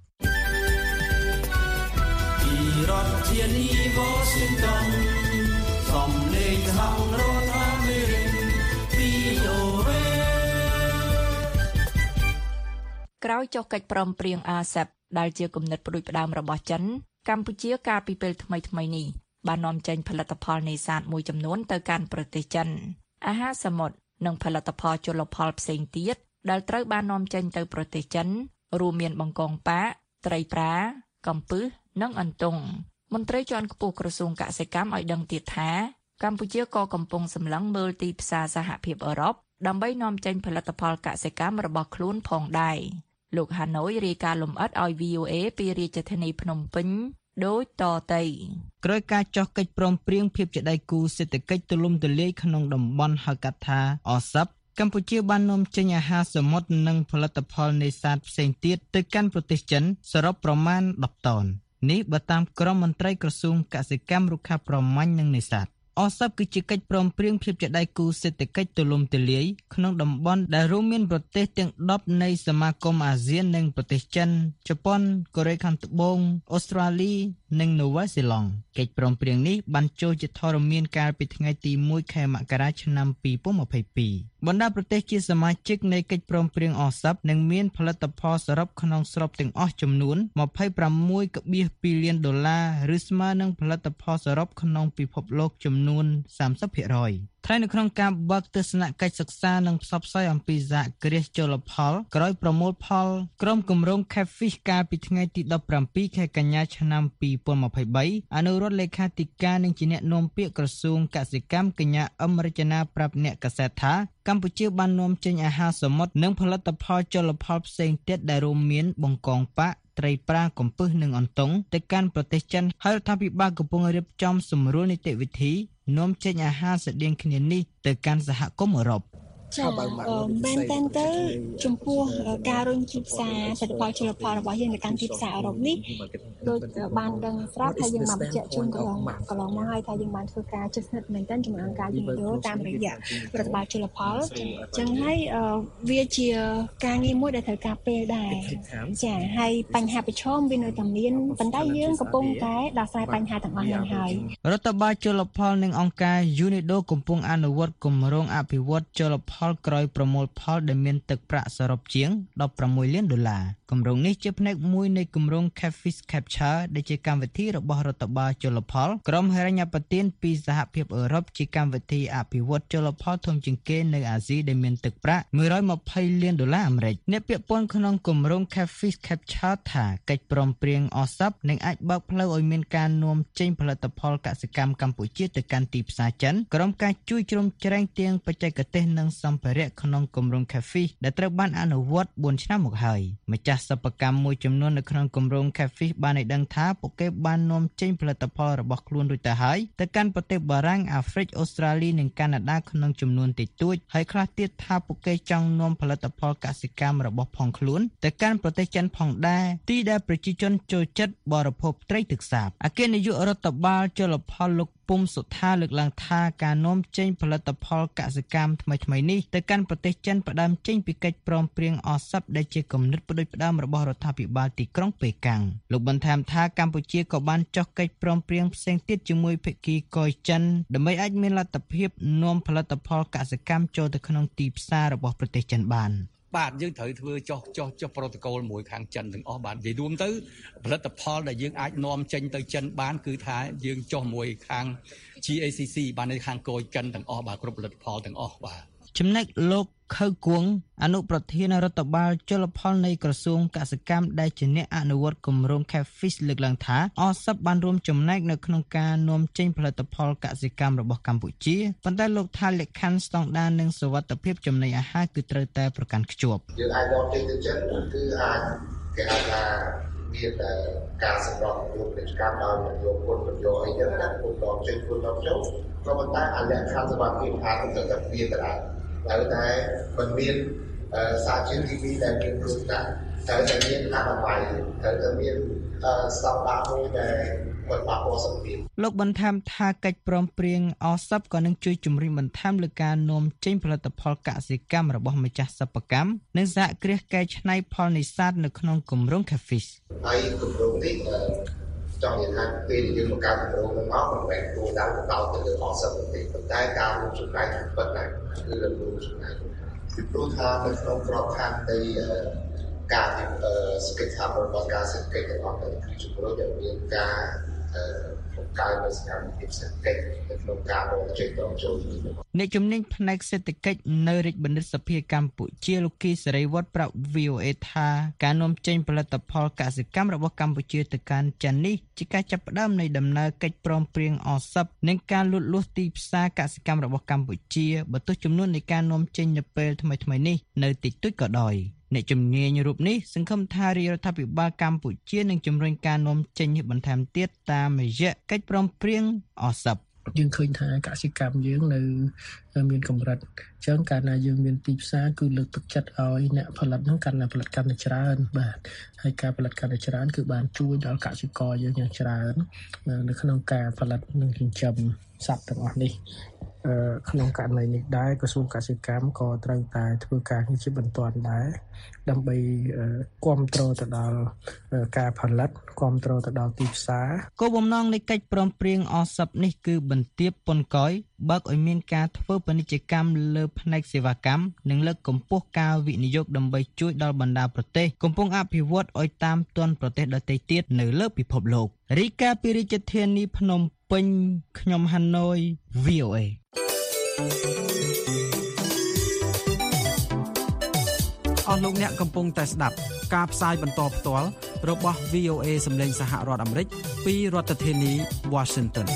ពីរដ្ឋធានី Washington សំឡេងហៅរដ្ឋអាមេរិក VOA ក្រោយចុះកិច្ចព្រមព្រៀង ASEP ដែលជាគំនិតផ្ដួចផ្ដើមរបស់ចិនកម្ពុជាកាលពីពេលថ្មីៗនេះបាននាំចេញផលិតផលនេសាទមួយចំនួនទៅកាន់ប្រទេសចិនអាហារសមុទ្រនិងផលិតផលជលផលផ្សេងទៀតដែលត្រូវបាននាំចេញទៅប្រទេសចិនរួមមានបង្កងប៉ាត្រីប្រាកំពឹសនិងអន្ទង់មន្ត្រីជាន់ខ្ពស់ក្រសួងកសិកម្មឲ្យដឹងទៀតថាកម្ពុជាក៏កំពុងសម្លឹងមើលទីផ្សារសហភាពអឺរ៉ុបដើម្បីនាំចេញផលិតផលកសិកម្មរបស់ខ្លួនផងដែរលោកហាណូយរាយការណ៍លម្អិតឲ្យ VOA ពីរាជធានីភ្នំពេញដូចតទៅក្រោយការចុះកិច្ចព្រមព្រៀងភាពជាដៃគូសេដ្ឋកិច្ចទូលំទូលាយក្នុងតំបន់ហៅកាត់ថា ASEP កម្ពុជាបាននាំចេញអាហារសមុទ្រនិងផលិតផលនេសាទផ្សេងទៀតទៅកាន់ប្រទេសចិនសរុបប្រមាណ10តោននេះបើតាមក្រុមមន្ត្រីក្រសួងកសិកម្មរុក្ខាប្រមាញ់និងនេសាទASEP គឺជាកិច្ចព្រមព្រៀងភាពជាដៃគូសេដ្ឋកិច្ចទូលំទូលាយក្នុងតំបន់ដែលរួមមានប្រទេសទាំង10នៃសមាគមអាស៊ាននិងប្រទេសចិនជប៉ុនកូរ៉េខាងត្បូងអូស្ត្រាលីនិងនូវែលសេឡង់កិច្ចព្រមព្រៀងនេះបានចូលជាធរមានកាលពីថ្ងៃទី1ខែមករាឆ្នាំ2022បណ្ដាប្រទេសជាសមាជិកនៃកិច្ចព្រមព្រៀងASEPនឹងមានផលិតផលសរុបក្នុងស្រុបទាំងអស់ចំនួន $26.2 ប៊ីលានឬស្មើនឹងផលិតផលសរុបក្នុងពិភពលោកចំនួន 30%ថ្លែងនៅក្នុងការបើកទស្សនកិច្ចសិក្សានិងផ្សព្វផ្សាយអំពីសហគ្រាសជលផលក្រោយប្រមូលផលក្រុមគម្រោង Catfish កាលពីថ្ងៃទី17ខែកញ្ញាឆ្នាំ2023អនុរដ្ឋលេខាធិការនិងជាអ្នកនាំពាក្យក្រសួងកសិកម្មកញ្ញាអឹមរចនាប្រាប់អ្នកកាសែតថាកម្ពុជាបាននាំចេញអាហារសមុទ្រនិងផលិតផលជលផលផ្សេងទៀតដែលរួមមានបង្កងប៉ាត្រីប្រាកំពឹសនិងអន្ទង់ទៅកាន់ប្រទេសចិនហើយរដ្ឋាភិបាលកំពុងរៀបចំសម្រួលនីតិវិធីនាំចេញអាហារស្តៀងគ្នានេះទៅកាន់សហគមន៍អឺរ៉ុបចាមែនតើទៅចំពោះការរុញទីផ្សារផលិតផលជលផលរបស់យើងទៅកាន់ទីផ្សារអឺរ៉ុបនេះដូចបានដឹងស្រាប់ថាយើងបានបញ្ជាក់ជូនកន្លងមកហើយថាយើងបានធ្វើការជិតស្និទ្ធមែនតើជាមួយអង្គការ UNIDO តាមរយៈរដ្ឋបាលជលផលអញ្ចឹងហើយវាជាការងារមួយដែលត្រូវការពេលដែរចាហើយបញ្ហាប្រឈមវានៅតែមានប៉ុន្តែយើងកំពុងតែដោះស្រាយបញ្ហាទាំងអស់នេះហើយរដ្ឋបាលជលផលនិងអង្គការ UNIDO កំពុងអនុវត្តគម្រោងអភិវឌ្ឍជលផលក្រោយប្រមូលផលដែលមានទឹកប្រាក់សរុបជាង$16 លានគម្រោងនេះជាផ្នែកមួយនៃគម្រោង Catfish Capture ដែលជាកម្មវិធីរបស់រដ្ឋបាលជលផលក្រុមហិរញ្ញប្បទានពីសហភាពអឺរ៉ុបជាកម្មវិធីអភិវឌ្ឍជលផលធំជាងគេនៅអាស៊ីដែលមានទឹកប្រាក់$120 លានអាមេរិកអ្នកពាក់ព័ន្ធក្នុងគម្រោង Catfish Capture ថាកិច្ចព្រមព្រៀងASEPនឹងអាចបើកផ្លូវឲ្យមានការនាំចេញផលិតផលកសិកម្មកម្ពុជាទៅកាន់ទីផ្សារចិនក្រុមការជួយជ្រោមជ្រែងទាំងបច្ចេកទេសនិងសសម្ភារៈក្នុងគម្រោង Catfish ដែលត្រូវបានអនុវត្ត4ឆ្នាំមកហើយម្ចាស់សិប្បកម្មមួយចំនួននៅក្នុងគម្រោង Catfish បានឲ្យដឹងថាពួកគេបាននាំចេញផលិតផលរបស់ខ្លួនរួចទៅហើយទៅកាន់ប្រទេសបារាំង អាហ្វ្រិក អូស្ត្រាលីនិងកាណាដាក្នុងចំនួនតិចតួចហើយខ្លះទៀតថាពួកគេចង់នាំផលិតផលកសិកម្មរបស់ផងខ្លួនទៅកាន់ប្រទេសចិនផងដែរទីដែលប្រជាជនចូលចិត្តបរិភោគត្រីទឹកសាបអគ្គនាយករដ្ឋបាលជលផលលោកពុំសុថាលើកឡើងថាការនាំចេញផលិតផលកសិកម្មថ្មីៗនេះទៅកាន់ប្រទេសចិនផ្ដើមចេញពីកិច្ចព្រមព្រៀងអស័ព្ទដែលជាគំនិតផ្ដួចផ្ដើមរបស់រដ្ឋាភិបាលទីក្រុងប៉េកាំងលោកបន្ថែមថាកម្ពុជាក៏បានចុះកិច្ចព្រមព្រៀងផ្សេងទៀតជាមួយភាគីកុយចិនដើម្បីអាចមានលទ្ធភាពនាំផលិតផលកសិកម្មចូលទៅក្នុងទីផ្សាររបស់ប្រទេសចិនបានបាទយើងត្រូវធ្វើចុះប្រូតូកូលមួយខាងចិនទាំងអស់បាទនិយាយរួមទៅផលិតផលដែលយើងអាចនាំចេញទៅចិនបានគឺថាយើងចុះមួយខាង GACC បាននៅខាងកុយចិនទាំងអស់បាទគ្រប់ផលិតផលទាំងអស់បាទចំណែកលោកខៅគួងអនុប្រធានរដ្ឋបាលជលផលនៃក្រសួងកសិកម្មដែលជាអ្នកអនុវត្តគម្រោង Catfish លើកឡើងថាអស័ព្ទបានរួមចំណែកនៅក្នុងការនាំចេញផលិតផលកសិកម្មរបស់កម្ពុជាប៉ុន្តែលោកថាលក្ខខណ្ឌស្តង់ដារនិងសុវត្ថិភាពចំណីអាហារគឺត្រូវតែប្រកាន់ខ្ជាប់យើងអាចនាំចេញទៅចិនគឺអាចគេហៅថាមានការសម្របខ្លួនពាណិជ្ជកម្មដោយយកគុណយកអីចឹងណាគុណនាំចេញគុណនាំចូលក៏ប៉ុន្តែអាលក្ខខណ្ឌសុវត្ថិភាពថាត្រូវតែមានដដែលត្រូវតែមិនមានសារជាតិគីមីដែលមានគ្រោះថ្នាក់ត្រូវតែមានអនាម័យត្រូវតែមានស្តង់ដារមួយដែលមិនប៉ះពាល់សុខភាពលោកបន្ថែមថាកិច្ចព្រមព្រៀងអស័ព្ទក៏នឹងជួយជំរុញបន្ថែមលើការនាំចេញផលិតផលកសិកម្មរបស់ម្ចាស់សិប្បកម្មនិងសហគ្រាសកែច្នៃផលនេសាទនៅក្នុងគម្រោង Catfish ហើយគម្រោងនេះចង់និយាយថាពេលយើងបង្កើតគម្រោងនឹងមកមិនមែនគោលដៅទៅដល់ទៅលើអស័ព្ទទេប៉ុន្តែការរួមចំណែកពិតណាស់គឺរួមចំណែកពីព្រោះថានៅក្នុងក្របខ័ណ្ឌនៃការសេដ្ឋកិច្ចរបស់ការសេដ្ឋកិច្ចរបស់ទៅគឺជំរុញឲ្យមានការបង្កើននូវសកម្មភាពសេដ្ឋកិច្ចនៅក្នុងការរកចេញរកចូលអ្នកជំនាញផ្នែកសេដ្ឋកិច្ចនៅរាជបណ្ឌិតសភាកម្ពុជាលោកគីសេរីវត្តប្រាប់ VOA ថាការនាំចេញផលិតផលកសិកម្មរបស់កម្ពុជាទៅកាន់ចិននេះជាការចាប់ផ្ដើមនៃដំណើរកិច្ចព្រមព្រៀងអស័ព្ទនិងការលូតលាស់ទីផ្សារកសិកម្មរបស់កម្ពុជាបើទោះចំនួននៃការនាំចេញនៅពេលថ្មីៗនេះនៅតិចតួចក៏ដោយអ្នកជំនាញរូបនេះសង្ឃឹមថារដ្ឋាភិបាលកម្ពុជានឹងជំរុញការនាំចេញបន្ថែមទៀតតាមរយៈកិច្ចព្រមព្រៀងអស័ព្ទយើងឃើញថាកសិកម្មយើងនៅមានកម្រិតអញ្ចឹងកាលណាយើងមានទីផ្សារគឺលើកទឹកចិត្តឲ្យអ្នកផលិតហ្នឹងកាន់តែផលិតកាន់តែច្រើនបាទហើយការផលិតកាន់តែច្រើនគឺបានជួយដល់កសិករយើងយ៉ាងច្រើននៅក្នុងការផលិតនិងចិញ្ចឹមសត្វទាំងអស់នេះក្នុងករណីនេះដែរក្រសួងកសិកម្មក៏ត្រូវតែធ្វើការងារជាបន្ទាន់ដែរដើម្បីគ្រប់គ្រងទៅដល់ការផលិតគ្រប់គ្រងទៅដល់ទីផ្សារគោលបំណងនៃកិច្ចព្រមព្រៀងអស័ព្ទនេះគឺបន្ទាបពន្ធកយបើកឲ្យមានការធ្វើពាណិជ្ជកម្មលើផ្នែកសេវាកម្មនិងលើកកម្ពស់ការវិនិយោគដើម្បីជួយដល់បណ្ដាប្រទេសកំពុងអភិវឌ្ឍឲ្យតាមទាន់ប្រទេសដទៃទៀតនៅលើពិភពលោករីកាពីរាជធានីភ្នំពេញខ្ញុំហាណូយ VOA អស់លោកអ្នកកំពុងតែស្ដាប់ការផ្សាយបន្តផ្ទាល់របស់ VOA សម្លេងសហរដ្ឋអាមេរិកពីរដ្ឋធានី Washington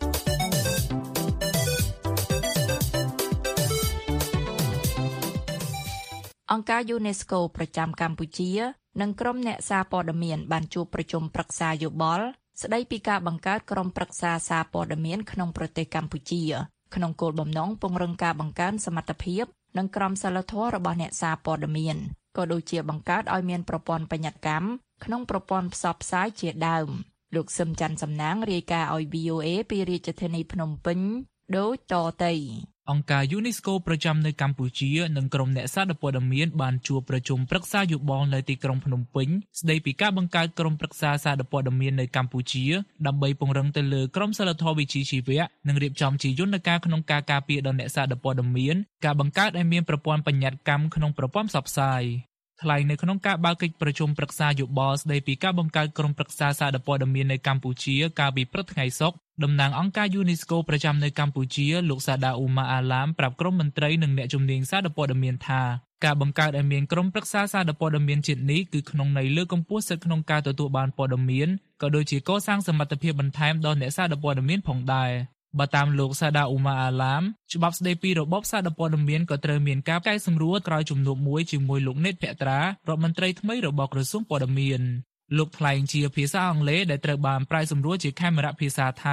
អង្គការ UNESCO ប្រចាំកម្ពុជានិងក្រុមអ្នកសារព័ត៌មានបានជួបប្រជុំប្រឹក្សាយោបល់ស្ដីពីការបង្កើតក្រុមប្រឹក្សាសារព័ត៌មានក្នុងប្រទេសកម្ពុជាក្នុងគោលបំណងពង្រឹងការបង្កើនសមត្ថភាពនិងក្រមសីលធម៌របស់អ្នកសារព័ត៌មានក៏ដូចជាបង្កើតឲ្យមានប្រព័ន្ធបញ្ញត្តិកម្មក្នុងប្រព័ន្ធផ្សព្វផ្សាយជាដើមលោកសឹមច័ន្ទសំណាងរាយការណ៍ឲ្យ VOA ពីរាជធានីភ្នំពេញដូចតទៅអង្គការ UNESCO ប្រចាំនៅកម្ពុជានិងក្រុមអ្នកសារព័ត៌មានបានជួបប្រជុំប្រឹក្សាយោបល់នៅទីក្រុងភ្នំពេញស្ដីពីការបង្កើតក្រុមប្រឹក្សាសារព័ត៌មាននៅកម្ពុជាដើម្បីពង្រឹងទៅលើក្រមសីលធម៌វិជ្ជាជីវៈនិងរៀបចំជាយន្តការក្នុងការការពារដល់អ្នកសារព័ត៌មានការបង្កើតឲ្យមានប្រព័ន្ធបញ្ញត្តិកម្មក្នុងប្រព័ន្ធផ្សព្វផ្សាយថ្លែងនៅក្នុងការបើកកិច្ចប្រជុំប្រឹក្សាយោបល់ស្ដីពីការបង្កើតក្រុមប្រឹក្សាសារព័ត៌មាននៅកម្ពុជាកាលពីព្រឹកថ្ងៃសុក្រតំណាងអង្គការ UNESCO ប្រចាំនៅកម្ពុជាលោកសាដាអ៊ូម៉ាអាឡាមប្រាប់ក្រុមមន្ត្រីនិងអ្នកជំនាញសារព័ត៌មានថាការបង្កើតឲ្យមានក្រុមប្រឹក្សាសារព័ត៌មានជាតិនេះគឺក្នុងន័យលើកកម្ពស់សិទ្ធិក្នុងការទទួលបានព័ត៌មានក៏ដូចជាកសាងសមត្ថភាពបន្ថែមដល់អ្នកសារព័ត៌មានផងដែរបើតាមលោកសាដាអ៊ូម៉ាអាឡាមច្បាប់ស្តីពីរបបសារព័ត៌មានក៏ត្រូវមានការកែសម្រួលក្រោយជំនួបមួយជាមួយលោកណេតភក្ត្រារដ្ឋមន្ត្រីថ្មីរបស់ក្រសួងព័ត៌មានលោកថ្លែងជាភាសាអង់គ្លេសដែលត្រូវបានប្រែសម្រួលជាខេមរៈភាសាថា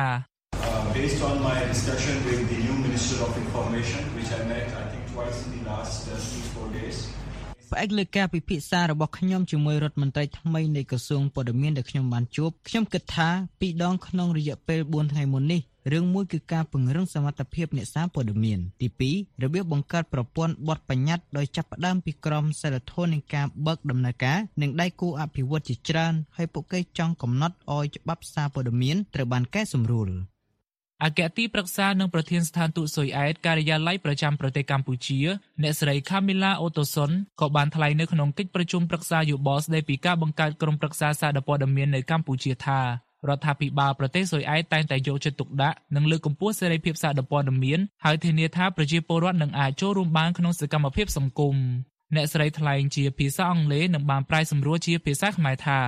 Based on my discussion with the new Minister of Information which I met I think twice in the last 3-4 days ផ្អែកលើការពិភាក្សារបស់ខ្ញុំជាមួយរដ្ឋមន្ត្រីថ្មីនៃក្រសួងព័ត៌មានដែលខ្ញុំបានជួបខ្ញុំគិតថា2ដងក្នុងរយៈពេល4ថ្ងៃមុននេះរឿងមួយគឺការពង្រឹងសមត្ថភាពអ្នកសារព័ត៌មានទី2របៀបបង្កើតប្រព័ន្ធបទបញ្ញត្តិដោយចាប់ផ្ដើមពីក្រមសីលធម៌នៃការបើកដំណើរការនិងដៃគូអភិវឌ្ឍជាច្រើនហើយពួកគេចង់កំណត់ឲ្យច្បាប់សារព័ត៌មានត្រូវបានកែសម្រួលអគ្គទីប្រឹក្សានិងប្រធានស្ថានទូតស៊ុយអែតការិយាល័យប្រចាំប្រទេសកម្ពុជាអ្នកស្រី Camila Ottoson ក៏បានថ្លែងនៅក្នុងកិច្ចប្រជុំប្រឹក្សាយោបល់ស្តីពីការបង្កើតក្រុមប្រឹក្សាសារព័ត៌មាននៅកម្ពុជាថារដ្ឋាភិបាលប្រទេសស៊ុយអែតតែងតែយកចិត្តទុកដាក់និងលើកកម្ពស់សេរីភាពសារព័ត៌មានហើយធានាថាប្រជាពលរដ្ឋនឹងអាចចូលរួមបានក្នុងសកម្មភាពសង្គមអ្នកស្រីថ្លែងជាភាសាអង់គ្លេសនិងបានប្រែសម្រួលជាភាសាខ្មែរថា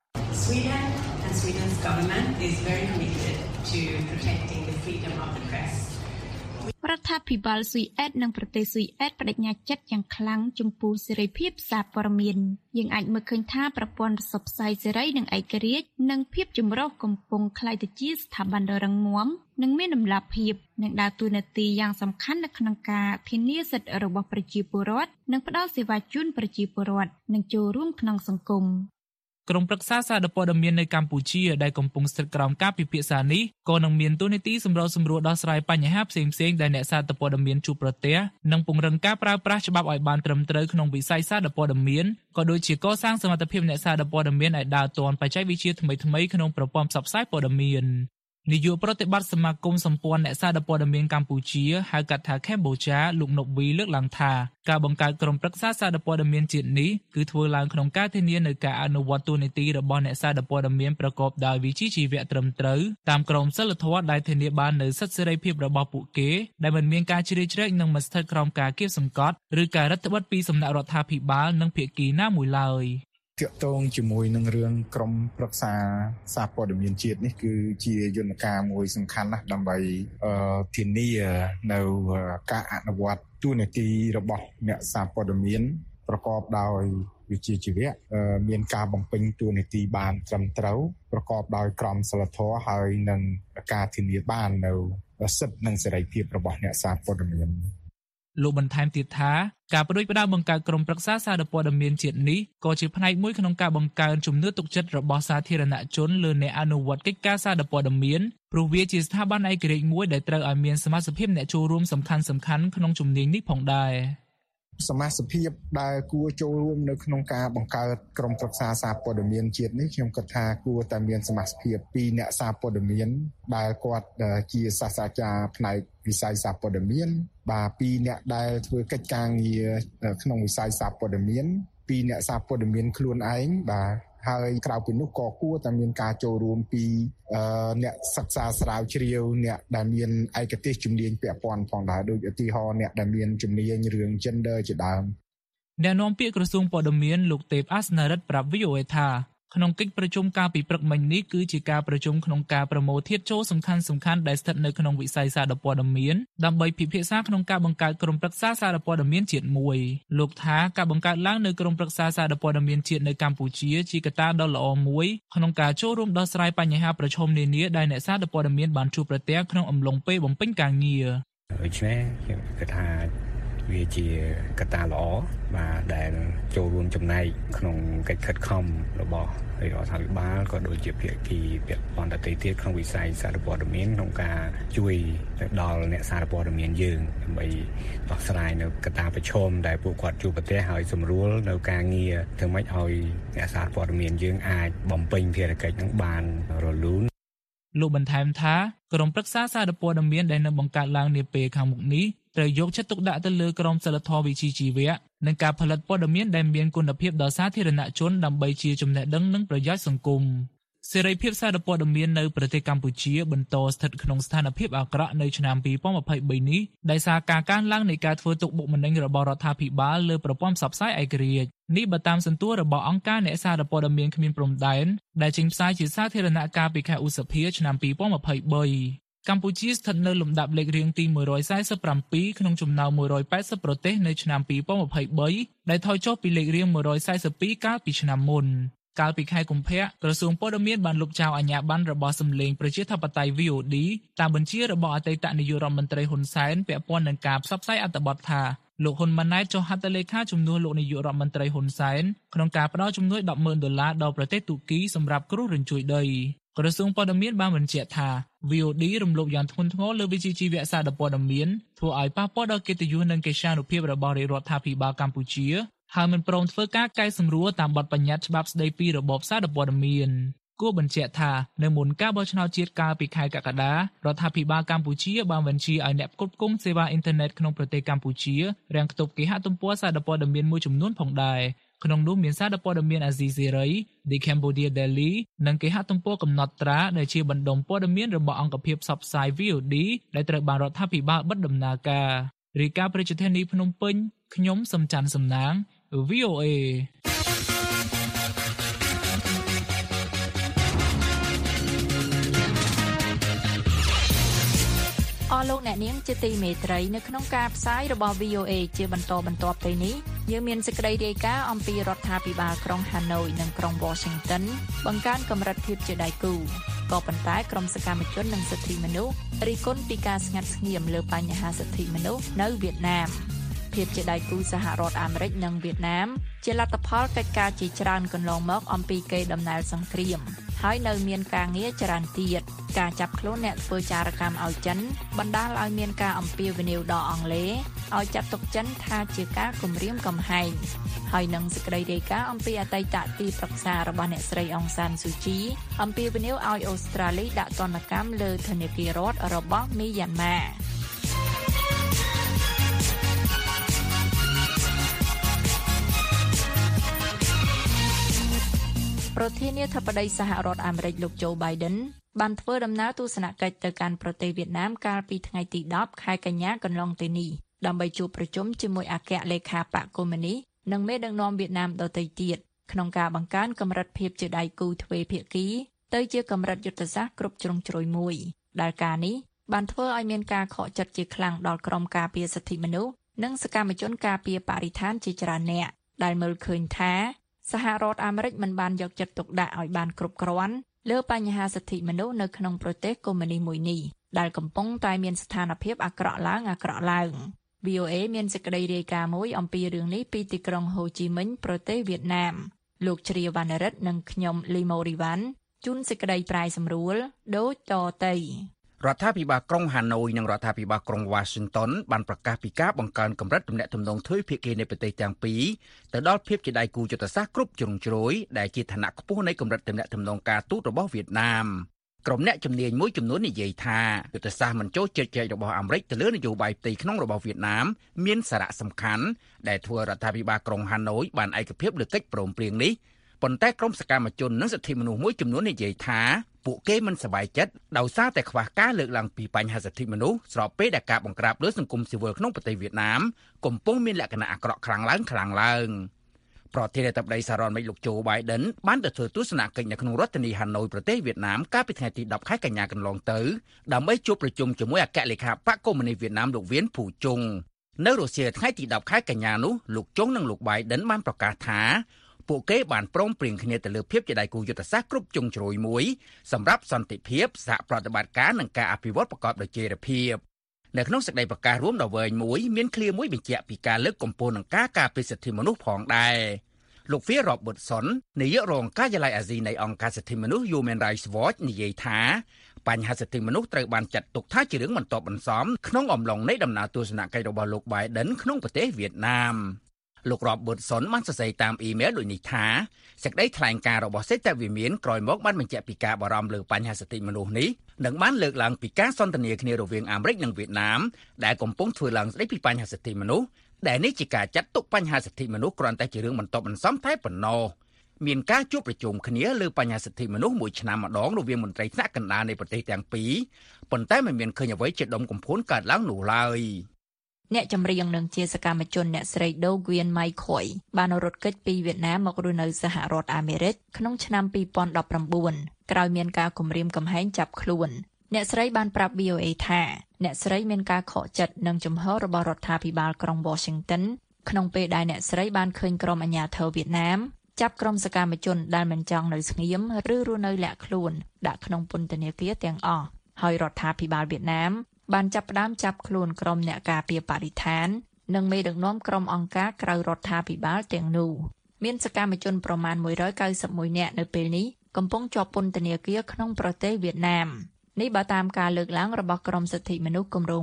Sweden and Sweden's government is very committed to protecting the freedom of the press រដ្ឋាភិបាលស៊ុយអែតនិងប្រទេសស៊ុយអែតបដិញ្ញាចិត្តយ៉ាងខ្លាំងចំពោះសេរីភាពសារព័ត៌មានយើងអាចមើលឃើញថាប្រព័ន្ធផ្សព្វផ្សាយសេរីនិងឯករាជ្យនិងភាពចម្រុះកំពុងក្លាយទៅជាស្ថាប័នដ៏រឹងមាំនិងមានតម្លាភាពនិងដើរតួនាទីយ៉ាងសំខាន់នៅក្នុងការធានាសិទ្ធិរបស់ប្រជាពលរដ្ឋនិងផ្តល់សេវាជូនប្រជាពលរដ្ឋនិងចូលរួមក្នុងសង្គមក្រុមប្រឹក្សាសារព័ត៌មាននៅកម្ពុជាដែលកំពុងស្ថិតក្រោមការពិភាក្សានេះក៏នឹងមានតួនាទីសម្របដោះស្រាយបញ្ហាផ្សេងៗដែលអ្នកសារព័ត៌មានជួបប្រទះនិងពង្រឹងការប្រើប្រាស់ច្បាប់ឲ្យបានត្រឹមត្រូវក្នុងវិស័យសារព័ត៌មានក៏ដូចជាកសាងសមត្ថភាពអ្នកសារព័ត៌មានឲ្យដើរទាន់បច្ចេកវិទ្យាថ្មីៗក្នុងប្រព័ន្ធផ្សព្វផ្សាយព័ត៌មាននាយកប្រតិបត្តិសមាគមសម្ព័ន្ធអ្នកសារព័ត៌មានកម្ពុជាហៅកាត់ថា Cambodia លោកណូវីលើកឡើងថាការបង្កើតក្រុមប្រឹក្សាសារព័ត៌មានជាតិនេះគឺធ្វើឡើងក្នុងការធានានូវការអនុវត្តតួនាទីរបស់អ្នកសារព័ត៌មានប្រកបដោយវិជ្ជាជីវៈត្រឹមត្រូវតាមក្រមសីលធម៌ដែលធានាបាននូវសិទ្ធិសេរីភាពរបស់ពួកគេដែលមិនមានការជ្រៀតជ្រែកនិងមិនស្ថិតក្រោមការគាបសង្កត់ឬការរឹតបន្តឹងពីសំណាក់រដ្ឋាភិបាលនិងភាគីណាមួយឡើយទាក់ទងជាមួយនឹងរឿងក្រមប្រឹក្សាសារព័ត៌មានជាតិនេះគឺជាយន្តការមួយសំខាន់ណាស់ដើម្បីធានានៅការអនុវត្តតួនាទីរបស់អ្នកសារព័ត៌មានប្រកបដោយវិជ្ជាជីវៈមានការបំពេញតួនាទីបានត្រឹមត្រូវប្រកបដោយក្រមសីលធម៌ហើយនឹងការធានាបាននៅសិទ្ធិនិងសេរីភាពរបស់អ្នកសារព័ត៌មានលោកបន្ថែមទៀតថាការប្តូរផ្តើមបង្កើតក្រុមប្រឹក្សាសារព័ត៌មានជាតិនេះក៏ជាផ្នែកមួយក្នុងការបង្កើនជំនឿទុកចិត្តរបស់សាធារណជនលើអ្នកអនុវត្តកិច្ចការសារព័ត៌មានព្រោះវាជាស្ថាប័នឯករាជ្យមួយដែលត្រូវឲ្យមានសមាជិកអ្នកចូលរួមសំខាន់ៗក្នុងជំនាញនេះផងដែរសមាជិកដែលគួរចូលរួមនៅក្នុងការបង្កើតក្រុមប្រឹក្សាសារព័ត៌មានជាតិនេះខ្ញុំគិតថាគួរតែមានសមាជិកពីអ្នកសារព័ត៌មានដែលគាត់ជាសាស្ត្រាចារ្យផ្នែកវិស័យសារព័ត៌មានបាទពីអ្នកដែលធ្វើកិច្ចការងារក្នុងវិស័យសារព័ត៌មានពីអ្នកសារព័ត៌មានខ្លួនឯងបាទហើយក្រៅពីនោះក៏គួរតែមានការចូលរួមពីអ្នកសិក្សាស្រាវជ្រាវអ្នកដែលមានឯកទេសជំនាញពាក់ព័ន្ធផងដែរដូចឧទាហរណ៍អ្នកដែលមានជំនាញរឿង gender ជាដើមអ្នកនាំពាក្យក្រសួងព័ត៌មានលោកទេពអាសនរិទ្ធប្រាប់ VOA ថាក្នុងកិច្ចប្រជុំការពីព្រឹកមិញនេះគឺជាការប្រជុំក្នុងការប្រមូលធាតុចូលសំខាន់ៗដែលស្ថិតនៅក្នុងវិស័យសារព័ត៌មានដើម្បីពិភាក្សាក្នុងការបង្កើតក្រុមប្រឹក្សាសារព័ត៌មានជាតិមួយលោកថាការបង្កើតឡើងនៅក្រុមប្រឹក្សាសារព័ត៌មានជាតិនៅកម្ពុជាជាកត្តាដ៏ល្អមួយក្នុងការចូលរួមដោះស្រាយបញ្ហាប្រឈមនានាដែលអ្នកសារព័ត៌មានបានជួបប្រទះក្នុងអំឡុងពេលបំពេញការងារដូច្នេះខ្ញុំគិតថាវាជាកត្តាល្អបាទដែលចូលរួមចំណែកក្នុងកិច្ចខិតខំរបស់រដ្ឋាភិបាលក៏ដូចជាភាគីពាក់ព័ន្ធដទៃទៀតក្នុងវិស័យសារព័ត៌មានក្នុងការជួយដល់អ្នកសារព័ត៌មានយើងដើម្បីដោះស្រាយនៅកត្តាប្រឈមដែលពួកគាត់ជួបប្រទះហើយសម្រួលនៅការងារធ្វើម៉េចឲ្យអ្នកសារព័ត៌មានយើងអាចបំពេញភារកិច្ចនឹងបានរលូនលោកបន្ថែមថាក្រុមប្រឹក្សាសារព័ត៌មានដែលនឹងបង្កើតឡើងនាពេលខាងមុខនេះត្រូវយកចិត្តទុកដាក់ទៅលើក្រមសីលធម៌វិជ្ជាជីវៈនិងការផលិតព័ត៌មានដែលមានគុណភាពដល់សាធារណជនដើម្បីជាចំណេះដឹងនិងប្រយោជន៍សង្គមសេរីភាពសារព័ត៌មាននៅប្រទេសកម្ពុជាបន្តស្ថិតក្នុងស្ថានភាពអាក្រក់នៅឆ្នាំ2023នេះដោយសារការកើនឡើងនៃការធ្វើទុកបុកម្នេញរបស់រដ្ឋាភិបាលលើប្រព័ន្ធផ្សព្វផ្សាយឯករាជ្យនេះបើតាមសន្ទុះរបស់អង្គការអ្នកសារព័ត៌មានគ្មានព្រំដែនដែលចេញផ្សាយជាសាធារណកាលពីខែឧសភាឆ្នាំ2023 កម្ពុជាស្ថិតនៅលំដាប់លេខរៀងទី147ក្នុងចំណោម180ប្រទេសនៅឆ្នាំ2023ដែលថយចុះពីលេខរៀង142កាលពីឆ្នាំមុនកាលពីខែកុម្ភៈក្រសួងព័ត៌មានបានលុបចោលអាជ្ញាប័ណ្ណរបស់សម្លេងប្រជាធិបតេយ្យ VOD តាមបញ្ជារបស់អតីតនាយករដ្ឋមន្ត្រីហ៊ុនសែនពាក់ព័ន្ធនឹងការផ្សព្វផ្សាយអត្ថបទថាលោកហ៊ុនម៉ាណែតចុះហត្ថលេខាជំនួសលោកនាយករដ្ឋមន្ត្រីហ៊ុនសែនក្នុងការផ្តល់ជំនួយ$10,000ដល់ប្រទេសទូគីសម្រាប់គ្រោះរញ្ជួយដីក្រសួងព័ត៌មានបានបញ្ជាក់ថា VOD រំលោភយ៉ាងធ្ងន់ធ្ងរលើវិជ្ជាជីវៈសារព័ត៌មានធ្វើឲ្យប៉ះពាល់ដល់កិត្តិយសនិងកិត្យានុភាពរបស់រាជរដ្ឋាភិបាលកម្ពុជាហើយមិនព្រមធ្វើការកែសម្រួលតាមបទបញ្ញត្តិច្បាប់ស្តីពីរបបសារព័ត៌មានគួរបញ្ជាក់ថានៅមុនការបោះឆ្នោតជាតិកាលពីខែកក្កដារដ្ឋាភិបាលកម្ពុជាបានបញ្ជាឲ្យអ្នកផ្គត់ផ្គង់សេវាអ៊ីនធឺណិតក្នុងប្រទេសកម្ពុជារាំងខ្ទប់គេហទំព័រសារព័ត៌មានមួយចំនួនផងដែរក្នុងនោះមានសារព័ត៌មានអាស៊ីសេរី The Cambodia Daily និងគេហទំព័រកំណត់ត្រាដែលជាបណ្ដុំព័ត៌មានរបស់អង្គភាពផ្សព្វផ្សាយ VOD ដែលត្រូវបានរដ្ឋាភិបាលបិទដំណើរការរាយការណ៍ប្រជាធានីភ្នំពេញខ្ញុំសំច័ន្ទសំណាង VOA អស់លោកអ្នកនាងជាទីមេត្រីនៅក្នុងការផ្សាយរបស់ VOA ជាបន្តទៅនេះយើងមានសេចក្តីរាយការណ៍អំពីរដ្ឋាភិបាលក្រុង Hanoi និងក្រុង Washington បង្កើនកម្រិតភាពជាដៃគូក៏ប៉ុន្តែក្រុមសកម្មជននិងសិទ្ធិមនុស្សរិះគន់ពីការស្ងាត់ស្ងៀមលើបញ្ហាសិទ្ធិមនុស្សនៅវៀតណាមភាពជាដៃគូសហរដ្ឋអាមេរិកនិងវៀតណាមជាលទ្ធផលកិច្ចការជាច្រើនកន្លងមកអំពីកេរដំណែលសង្គ្រាមហើយនៅមានការងារច្រើនទៀតការចាប់ខ្លួនអ្នកធ្វើចារកម្មឲ្យចិនបណ្ដាលឲ្យមានការអំពាវនាវដល់អង់គ្លេសឲ្យចាត់ទុកចិនថាជាការគំរាមកំហែងហើយនឹងសេចក្តីរាយការណ៍អំពីអតីតទីប្រឹក្សារបស់អ្នកស្រីអង្សានស៊ូជីអំពាវនាវឲ្យអូស្ត្រាលីដាក់ទណ្ឌកម្មលើធនាគាររដ្ឋរបស់មីយ៉ាន់ម៉ាប្រធានាធិបតីសហរដ្ឋអាមេរិកលោក Joe Biden បានធ្វើដំណើរទស្សនកិច្ចទៅកាន់ប្រទេសវៀតណាមកាលពីថ្ងៃទី10ខែកញ្ញាកន្លងទៅនេះដើម្បីជួបប្រជុំជាមួយអគ្គលេខាបកកុម្មុយនីសនិងមេដឹកនាំវៀតណាមដទៃទៀតក្នុងការបង្កើនកម្រិតភាពជាដៃគូទ្វេភាគីទៅជាកម្រិតយុទ្ធសាស្ត្រគ្រប់ជ្រុងជ្រោយមួយដែលការនេះបានធ្វើឲ្យមានការខកចិត្តជាខ្លាំងដល់ក្រុមការពារសិទ្ធិមនុស្សនិងសកម្មជនការពារបរិស្ថានជាច្រើនអ្នកដែលមើលឃើញថាសហរដ្ឋអាមេរិកមិនបានយកចិត្តទុកដាក់ឲ្យបានគ្រប់គ្រាន់លើបញ្ហាសិទ្ធិមនុស្សនៅក្នុងប្រទេសកុម្មុយនីសមួយនេះដែលកំពុងតែមានស្ថានភាពអាក្រក់ឡើង VOA មានសេចក្តីរាយការណ៍មួយអំពីរឿងនេះពីទីក្រុងហូជីមិញប្រទេសវៀតណាមលោកជ្រាវវណ្ណរិទ្ធនិងខ្ញុំលីម៉ូរីវ៉ាន់ជូនសេចក្តីប្រាយសម្រួលដូចតទៅរដ្ឋាភិបាលក្រុងហាណូយនិងរដ្ឋាភិបាលក្រុង Washington បានប្រកាសពីការបង្កើនកម្រិតទំនាក់ទំនងទ្វេភាគីនៃប្រទេសទាំងពីរទៅដល់ភាពជាដៃគូយុទ្ធសាស្ត្រគ្រប់ជ្រុងជ្រោយដែលជាឋានៈខ្ពស់នៃកម្រិតទំនាក់ទំនងការទូតរបស់វៀតណាមក្រុមអ្នកជំនាញមួយចំនួននិយាយថាយុទ្ធសាស្ត្រមិនចូលជិតចែករបស់អាមេរិកទៅលើនយោបាយផ្ទៃក្នុងរបស់វៀតណាមមានសារៈសំខាន់ដែលធ្វើរដ្ឋាភិបាលក្រុងហាណូយបានឯកភាពលើកិច្ចព្រមព្រៀងនេះប៉ុន្តែក្រុមសកម្មជននិងសិទ្ធិមនុស្សមួយចំនួននិយាយថាពួកគេមិនសប្បាយចិត្តដោយសារតែខ្វះការលើកឡើងពីបញ្ហាសិទ្ធិមនុស្សស្របពេលដែលការបង្ក្រាបលើសង្គមស៊ីវិលក្នុងប្រទេសវៀតណាមកំពុងមានលក្ខណៈអាក្រក់ខ្លាំងឡើងប្រធានាធិបតីសហរដ្ឋអាមេរិកលោក Joe Biden បានទៅធ្វើទស្សនកិច្ចនៅក្នុងរដ្ឋធានីហាណូយប្រទេសវៀតណាមកាលពីថ្ងៃទី10ខែកញ្ញាកន្លងទៅដើម្បីជួបប្រជុំជាមួយអគ្គលេខាបកកុម្មុយនីសវៀតណាមលោកវៀនភូជុងនៅរុស្ស៊ីថ្ងៃទី10ខែកញ្ញានោះលោកជុងនិងលោក Biden បានប្រកាសថាពួកគេបានព្រមព្រៀងគ្នាទៅលើភាពជាដៃគូយុទ្ធសាស្ត្រគ្រប់ជ្រុងជ្រោយមួយសម្រាប់សន្តិភាពសហប្រតិបត្តិការនិងការអភិវឌ្ឍប្រកបដោយចីរភាពនៅក្នុងសេចក្តីប្រកាសរួមដ៏វែងមួយមានឃ្លាមួយបញ្ជាក់ពីការលើកកម្ពស់និងការការពារសិទ្ធិមនុស្សផងដែរលោក Phil Robertson នាយករងការិយាល័យអាស៊ីនៃអង្គការសិទ្ធិមនុស្ស Human Rights Watch និយាយថាបញ្ហាសិទ្ធិមនុស្សត្រូវបានចាត់ទុកថាជារឿងមិនទាន់បន្សំក្នុងអំឡុងនៃដំណើរទស្សនកិច្ចរបស់លោក Biden ក្នុងប្រទេសវៀតណាមលោក Robertson បានសរសេរតាមអ៊ីមែលដូចនេះថាសេចក្តីថ្លែងការណ៍របស់សេដ្ឋវិមានក្រោយមកបានបញ្ជាក់ពីការបារម្ភលើបញ្ហាសិទ្ធិមនុស្សនេះនិងបានលើកឡើងពីការសន្ទនាគ្នារវាងអាមេរិកនិងវៀតណាមដែលកំពុងធ្វើឡើងស្តីពីបញ្ហាសិទ្ធិមនុស្សដែលនេះជាការចាត់ទុកបញ្ហាសិទ្ធិមនុស្សគ្រាន់តែជារឿងបន្ទាប់បន្សំតែប៉ុណ្ណោះមានការជួបប្រជុំគ្នាលើបញ្ហាសិទ្ធិមនុស្សមួយឆ្នាំម្ដងរវាងមន្ត្រីថ្នាក់កណ្ដាលនៃប្រទេសទាំងពីរប៉ុន្តែមិនមានឃើញអ្វីជាដុំកំភួនកើតឡើងនោះឡើយអ្នកចម្រៀងនិងជាសកម្មជនអ្នកស្រី Do Nguyen Mai Khoi បានរត់គេចពីវៀតណាមមករស់នៅសហរដ្ឋអាមេរិកក្នុងឆ្នាំ2019ក្រោយមានការគំរាមកំហែងចាប់ខ្លួនអ្នកស្រីបានប្រាប់ VOA ថាអ្នកស្រីមានការខកចិត្តនឹងជំហររបស់រដ្ឋាភិបាលក្រុង Washington ក្នុងពេលដែលអ្នកស្រីបានឃើញក្រុមអាជ្ញាធរវៀតណាមចាប់ក្រុមសកម្មជនដែលមិនចង់នៅស្ងៀមឬរស់នៅលាក់ខ្លួនដាក់ក្នុងពន្ធនាគារទាំងអស់ហើយរដ្ឋាភិបាលវៀតណាមបានចាប់ផ្ដើមចាប់ខ្លួនក្រុមអ្នកការពារបរិស្ថាននិងមេដឹកនាំក្រុមអង្គការក្រៅរដ្ឋាភិបាលទាំងនោះមានសកម្មជនប្រមាណ191នាក់នៅពេលនេះកំពុងជាប់ពន្ធនាគារក្នុងប្រទេសវៀតណាមនេះបើតាមការលើកឡើងរបស់ក្រុមសិទ្ធិមនុស្សគម្រោង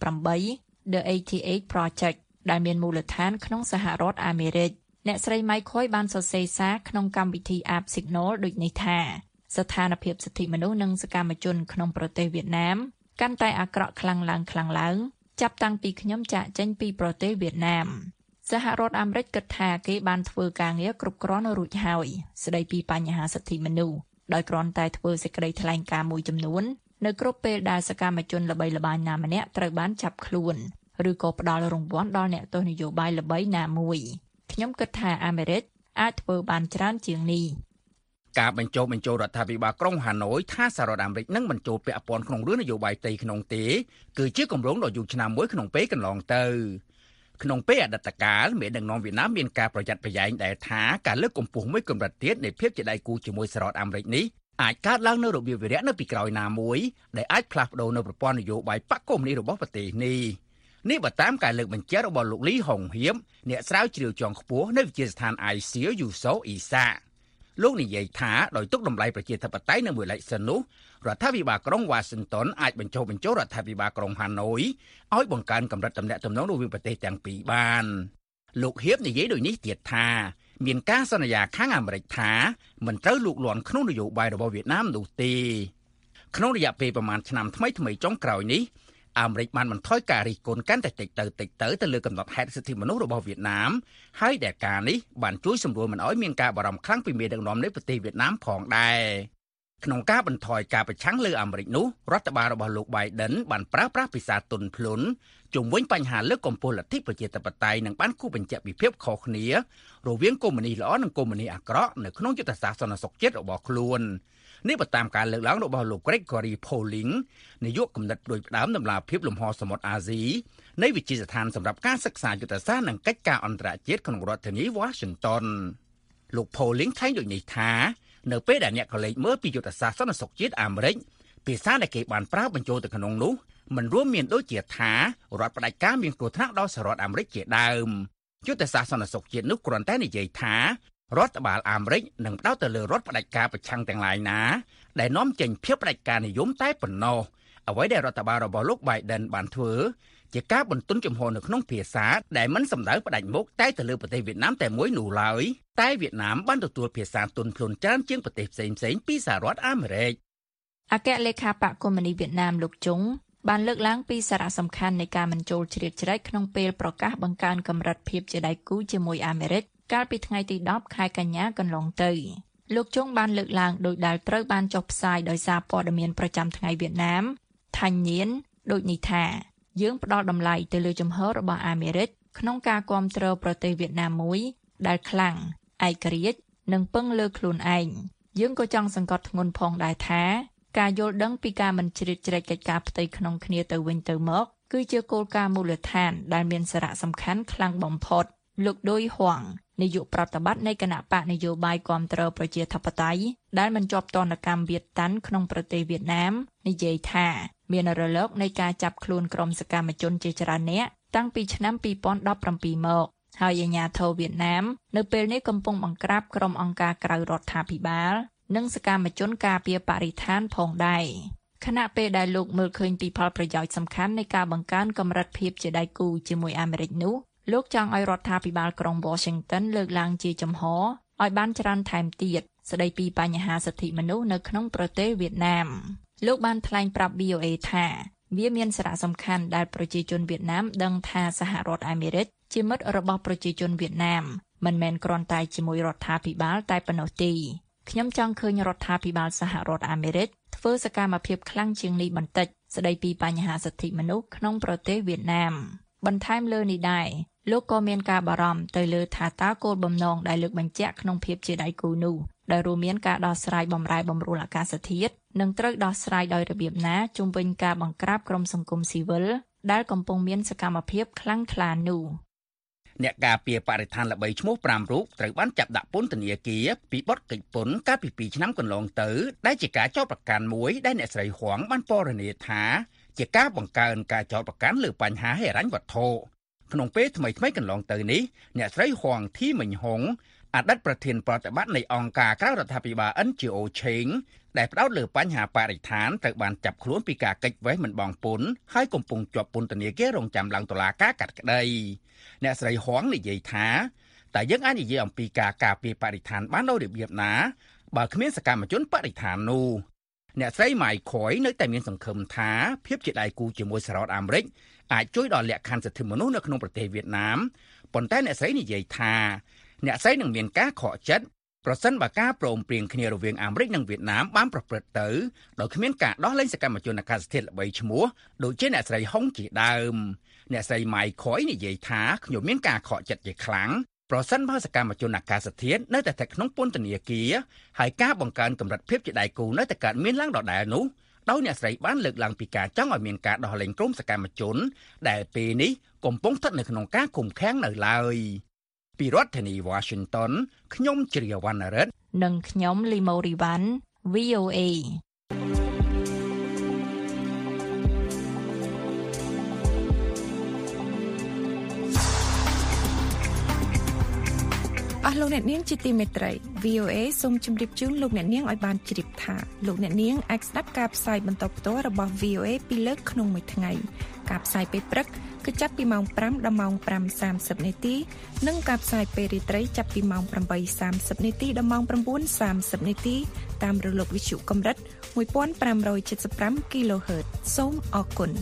88 The 88 Project ដែលមានមូលដ្ឋានក្នុងសហរដ្ឋអាមេរិកអ្នកស្រីម៉ៃខុយបានសរសេរសារក្នុងកម្មវិធី App Signal ដូចនេះថាស្ថានភាពសិទ្ធិមនុស្សនិងសកម្មជនក្នុងប្រទេសវៀតណាមកាន់តែអាក្រក់ខ្លាំងឡើងចាប់តាំងពីខ្ញុំចាកចេញពីប្រទេសវៀតណាមសហរដ្ឋអាមេរិកគិតថាគេបានធ្វើការងារគ្រប់គ្រាន់រួចហើយស្ដីពីបញ្ហាសិទ្ធិមនុស្សដោយគ្រាន់តែធ្វើសេចក្តីថ្លែងការណ៍មួយចំនួននៅគ្រប់ពេលដែលសកម្មជនល្បីល្បាញណាម្នាក់ត្រូវបានចាប់ខ្លួនឬក៏ផ្ដល់រង្វាន់ដល់អ្នកទោសនយោបាយល្បីណាមួយខ្ញុំគិតថាអាមេរិកអាចធ្វើបានច្រើនជាងនេះការបញ្ចុះបញ្ចូលរដ្ឋាភិបាលក្រុងហាណូយថាសហរដ្ឋអាមេរិកនឹងបញ្ចូលពាក់ព័ន្ធក្នុងរឿងនយោបាយផ្ទៃក្នុងទេគឺជាគម្រោងដ៏យូរឆ្នាំមួយក្នុងពេលកន្លងទៅក្នុងពេលអតីតកាលមេដឹកនាំវៀតណាមមានការប្រយ័ត្នប្រយែងដែលថាការលើកកម្ពស់មួយកម្រិតទៀតនៃភាពជាដៃគូជាមួយសហរដ្ឋអាមេរិកនេះអាចកើតឡើងនៅរបៀបវិរៈនៅពីក្រោយណាមួយដែលអាចផ្លាស់ប្ដូរនៅប្រព័ន្ធនយោបាយបកកុម្មុយនីសរបស់ប្រទេសនេះបើតាមការលើកបញ្ជាក់របស់លោកលីហុងហៀមអ្នកស្រាវជ្រាវជាន់ខ្ពស់នៅវិទ្យាស្ថាន ICU USO អ៊ីសាលោកនិយាយថាដោយទុកតម្លៃប្រជាធិបតេយ្យនៅមួយលេខសិននោះរដ្ឋាភិបាលក្រុង Washington អាចបញ្ចុះបញ្ចូលរដ្ឋាភិបាលក្រុង Hanoi ឲ្យបង្កើនកម្រិតទំនាក់ទំនងរវាងប្រទេសទាំងពីរបានលោកហៀបនិយាយដូចនេះទៀតថាមានការសន្យាខាងអាមេរិកថាមិនត្រូវលូកលាន់ក្នុងនយោបាយរបស់វៀតណាមនោះទេក្នុងរយៈពេលប្រមាណឆ្នាំថ្មីចុងក្រោយនេះអាមេរិកបានបន្ថយការរិះគន់កាន់តែតិចទៅលើកំណត់ហេតុសិទ្ធិមនុស្សរបស់វៀតណាមហើយដែលការនេះបានជួយសម្រួលមិនឲ្យមានការបារម្ភខ្លាំងពីមេដឹកនាំនៃប្រទេសវៀតណាមផងដែរក្នុងការបន្ថយការប្រឆាំងលើអាមេរិកនោះរដ្ឋបាលរបស់លោក Biden បានប្រើប្រាស់ភាសាទន់ភ្លន់ជុំវិញបញ្ហាលើកកម្ពស់លទ្ធិប្រជាធិបតេយ្យនិងបានគូបញ្ជាក់ពីភាពខុសគ្នារវាងកុម្មុយនីសល្អនិងកុម្មុយនីសអាក្រក់នៅក្នុងយុទ្ធសាស្ត្រសន្តិសុខជាតិរបស់ខ្លួននេះបើតាមការលើកឡើងរបស់លោក Gregory Poling នាយកគំនិតដូចផ្ដើមដំណាភាពលំហសមុទ្រអាស៊ីនៃវិទ្យាស្ថានសម្រាប់ការសិក្សាយុទ្ធសាស្ត្រនិងកិច្ចការអន្តរជាតិក្នុងរដ្ឋធានី Washington លោក Poling ថ្លែងដូចនេះថានៅពេលដែលអ្នកកលេចមើលពីយុទ្ធសាស្ត្រសន្តិសុខជាតិអាមេរិកភាសាដែលគេបានប្រើបញ្ចូលទៅក្នុងនោះមិនរួមមានដូចជាថារដ្ឋផ្ដាច់ការមានគ្រោះថ្នាក់ដល់សហរដ្ឋអាមេរិកជាដើមយុទ្ធសាស្ត្រសន្តិសុខជាតិនោះគ្រាន់តែនិយាយថារដ្ឋបាលអាមេរិកនឹងផ្ដោតទៅលើរដ្ឋផ្ដាច់ការប្រឆាំងទាំងឡាយណាដែលនាំចេញភាពផ្ដាច់ការនិយមតែប៉ុណ្ណោះអ្វីដែលរដ្ឋបាលរបស់លោក Biden បានធ្វើជាការបន្ទន់ជំហរនៅក្នុងភាសាដែលមិនសំដៅផ្ដាច់មុខតែទៅលើប្រទេសវៀតណាមតែមួយនោះឡើយតែវៀតណាមបានទទួលភាសាទន់ភ្លន់ច្រើនជាងប្រទេសផ្សេងៗពីសហរដ្ឋអាមេរិកអគ្គលេខាបកកុម្មុយនីសវៀតណាមលោកជុងបានលើកឡើងពីសារៈសំខាន់នៃការមិនចូលជ្រៀតជ្រែកក្នុងពេលប្រកាសបង្កើនកម្រិតភាពជាដៃគូជាមួយអាមេរិកកាលពីថ្ងៃទី10ខែកញ្ញាកន្លងទៅលោកជុងបានលើកឡើងដោយដែលត្រូវបានចុះផ្សាយដោយសារព័ត៌មានប្រចាំថ្ងៃវៀតណាមថាញញៀនដូចនេះថាយើងផ្ដល់តម្លៃទៅលើជំហររបស់អាមេរិកក្នុងការគាំទ្រប្រទេសវៀតណាមមួយដែលខ្លាំងឯករាជ្យនិងពឹងលើខ្លួនឯងយើងក៏ចង់សង្កត់ធ្ងន់ផងដែរថាការយល់ដឹងពីការមិនជ្រៀតជ្រែកកិច្ចការផ្ទៃក្នុងគ្នាទៅវិញទៅមកគឺជាគោលការណ៍មូលដ្ឋានដែលមានសារៈសំខាន់ខ្លាំងបំផុតលោកឌុយហួងនាយកប្រតិបត្តិនៃគណៈបកនយោបាយគាំទ្រប្រជាធិបតេយ្យដែលមិនជាប់ទណ្ឌកម្មវៀតតាន់ក្នុងប្រទេសវៀតណាមនិយាយថាមានរលកនៃការចាប់ខ្លួនក្រុមសកម្មជនជាច្រើននាក់តាំងពីឆ្នាំ2017មកហើយអាជ្ញាធរវៀតណាមនៅពេលនេះកំពុងបង្ក្រាបក្រុមអង្គការក្រៅរដ្ឋាភិបាលនិងសកម្មជនការពារបរិស្ថានផងដែរខណៈពេលដែលលោកមើលឃើញពីផលប្រយោជន៍សំខាន់នៃការបង្កើនកម្រិតភាពជាដៃគូជាមួយអាមេរិកនោះលោកចង់ឲ្យរដ្ឋាភិបាលក្រុង Washington លើកឡើងជាចំហឲ្យបានច្រើនថែមទៀតស្ដីពីបញ្ហាសិទ្ធិមនុស្សនៅក្នុងប្រទេសវៀតណាមលោកបានថ្លែងប្រាប់ VOA ថាវាមានសារៈសំខាន់ដែលប្រជាជនវៀតណាមដឹងថាសហរដ្ឋអាមេរិកជាមិត្តរបស់ប្រជាជនវៀតណាមមិនមែនគ្រាន់តែជាមួយរដ្ឋាភិបាលតែប៉ុណ្ណោះទេខ្ញុំចង់ឃើញរដ្ឋាភិបាលសហរដ្ឋអាមេរិកធ្វើសកម្មភាពខ្លាំងជាងនេះបន្តិចស្ដីពីបញ្ហាសិទ្ធិមនុស្សក្នុងប្រទេសវៀតណាមបន្ថែមលើនេះដែរលោកក៏មានការបារម្ភទៅលើថាតើគោលបំណងដែលលើកបញ្ជាក់ក្នុងភាពជាដៃគូនោះដែលរួមមានការដោះស្រាយបម្រែបម្រួលអាកាសធាតុនឹងត្រូវដោះស្រាយដោយរបៀបណាជុំវិញការបង្ក្រាបក្រុមសង្គមស៊ីវិលដែលកំពុងមានសកម្មភាពខ្លាំងក្លានោះអ្នកការពារបរិស្ថានល្បីឈ្មោះ5រូបត្រូវបានចាប់ដាក់ពន្ធនាគារពីបទកិច្ចពន្ធកាលពី2ឆ្នាំកន្លងទៅដែលជាការចោទប្រកាន់មួយដែលអ្នកស្រីហួងបានពណ៌នាថាជាការបង្កើនការចោទប្រកាន់លើបញ្ហាហិរញ្ញវត្ថុក្នុងពេលថ្មីៗកន្លងទៅនេះអ្នកស្រីហួងធីមិញហុងអតីតប្រធានប្រតិបត្តិនៃអង្គការក្រៅរដ្ឋាភិបាល NGO Change ដែលផ្ដោតលើបញ្ហាបរិស្ថានត្រូវបានចាប់ខ្លួនពីការកិច្ចវេះមិនបង់ពន្ធហើយកំពុងជាប់ពន្ធនាគាររងចាំឡើងតុលាការកាត់ក្តីអ្នកស្រីហួងនិយាយថាតែយើងអាចនិយាយអំពីការការពារបរិស្ថានបានដោយរបៀបណាបើគ្មានសកម្មជនបរិស្ថាននោះអ្នកស្រីម៉ៃខយនៅតែមានសង្ឃឹមថាភាពជាដៃគូជាមួយសហរដ្ឋអាមេរិកអាចជួយដល់លក្ខខណ្ឌសិទ្ធិមនុស្សនៅក្នុងប្រទេសវៀតណាមប៉ុន្តែអ្នកស្រីនិយាយថាអ្នកស្រីនឹងមានការខកចិត្តប្រសិនបើការព្រមព្រៀងគ្នារវាងអាមេរិកនិងវៀតណាមបានប្រព្រឹត្តទៅដោយគ្មានការដោះលែងសកម្មជនអាកាសធាតុល្បីឈ្មោះដូចជាអ្នកស្រីហុងជាដើមអ្នកស្រីម៉ៃខយនិយាយថាខ្ញុំមានការខកចិត្តជាខ្លាំងប្រសិនបើសកម្មជនអាកាសធាតុនៅតែស្ថិតក្នុងពន្ធនាគារហើយការបង្កើនកម្រិតភាពជាដៃគូនៅតែកើតមានឡើងដដែលនោះដោយអ្នកស្រីបានលើកឡើងពីការចង់ឲ្យមានការដោះលែងក្រុមសកម្មជនដែលពេលនេះកំពុងស្ថិតនៅក្នុងការឃុំឃាំងនៅឡើយពីរដ្ឋធានី Washington ខ្ញុំជ្រាវវណ្ណរិទ្ធនិងខ្ញុំលីម៉ូរីវ៉ាន់ VOA អស់លោកអ្នកនាងជាទីមេត្រី VOA សូមជម្រាបជូនលោកអ្នកនាងឲ្យបានជ្រាបថាលោកអ្នកនាងអាចស្ដាប់ការផ្សាយបន្តផ្ទាល់របស់ VOA ពីរលើកក្នុងមួយថ្ងៃការផ្សាយពេលព្រឹកគឺចាប់ពីម៉ោង 5 ដល់ម៉ោង 5:30 នាទីនិងការផ្សាយពេលរាត្រីចាប់ពីម៉ោង 8:30 នាទីដល់ម៉ោង 9:30 នាទីតាមរលកវិទ្យុកម្រិត 1575 kHz សូមអរគុណ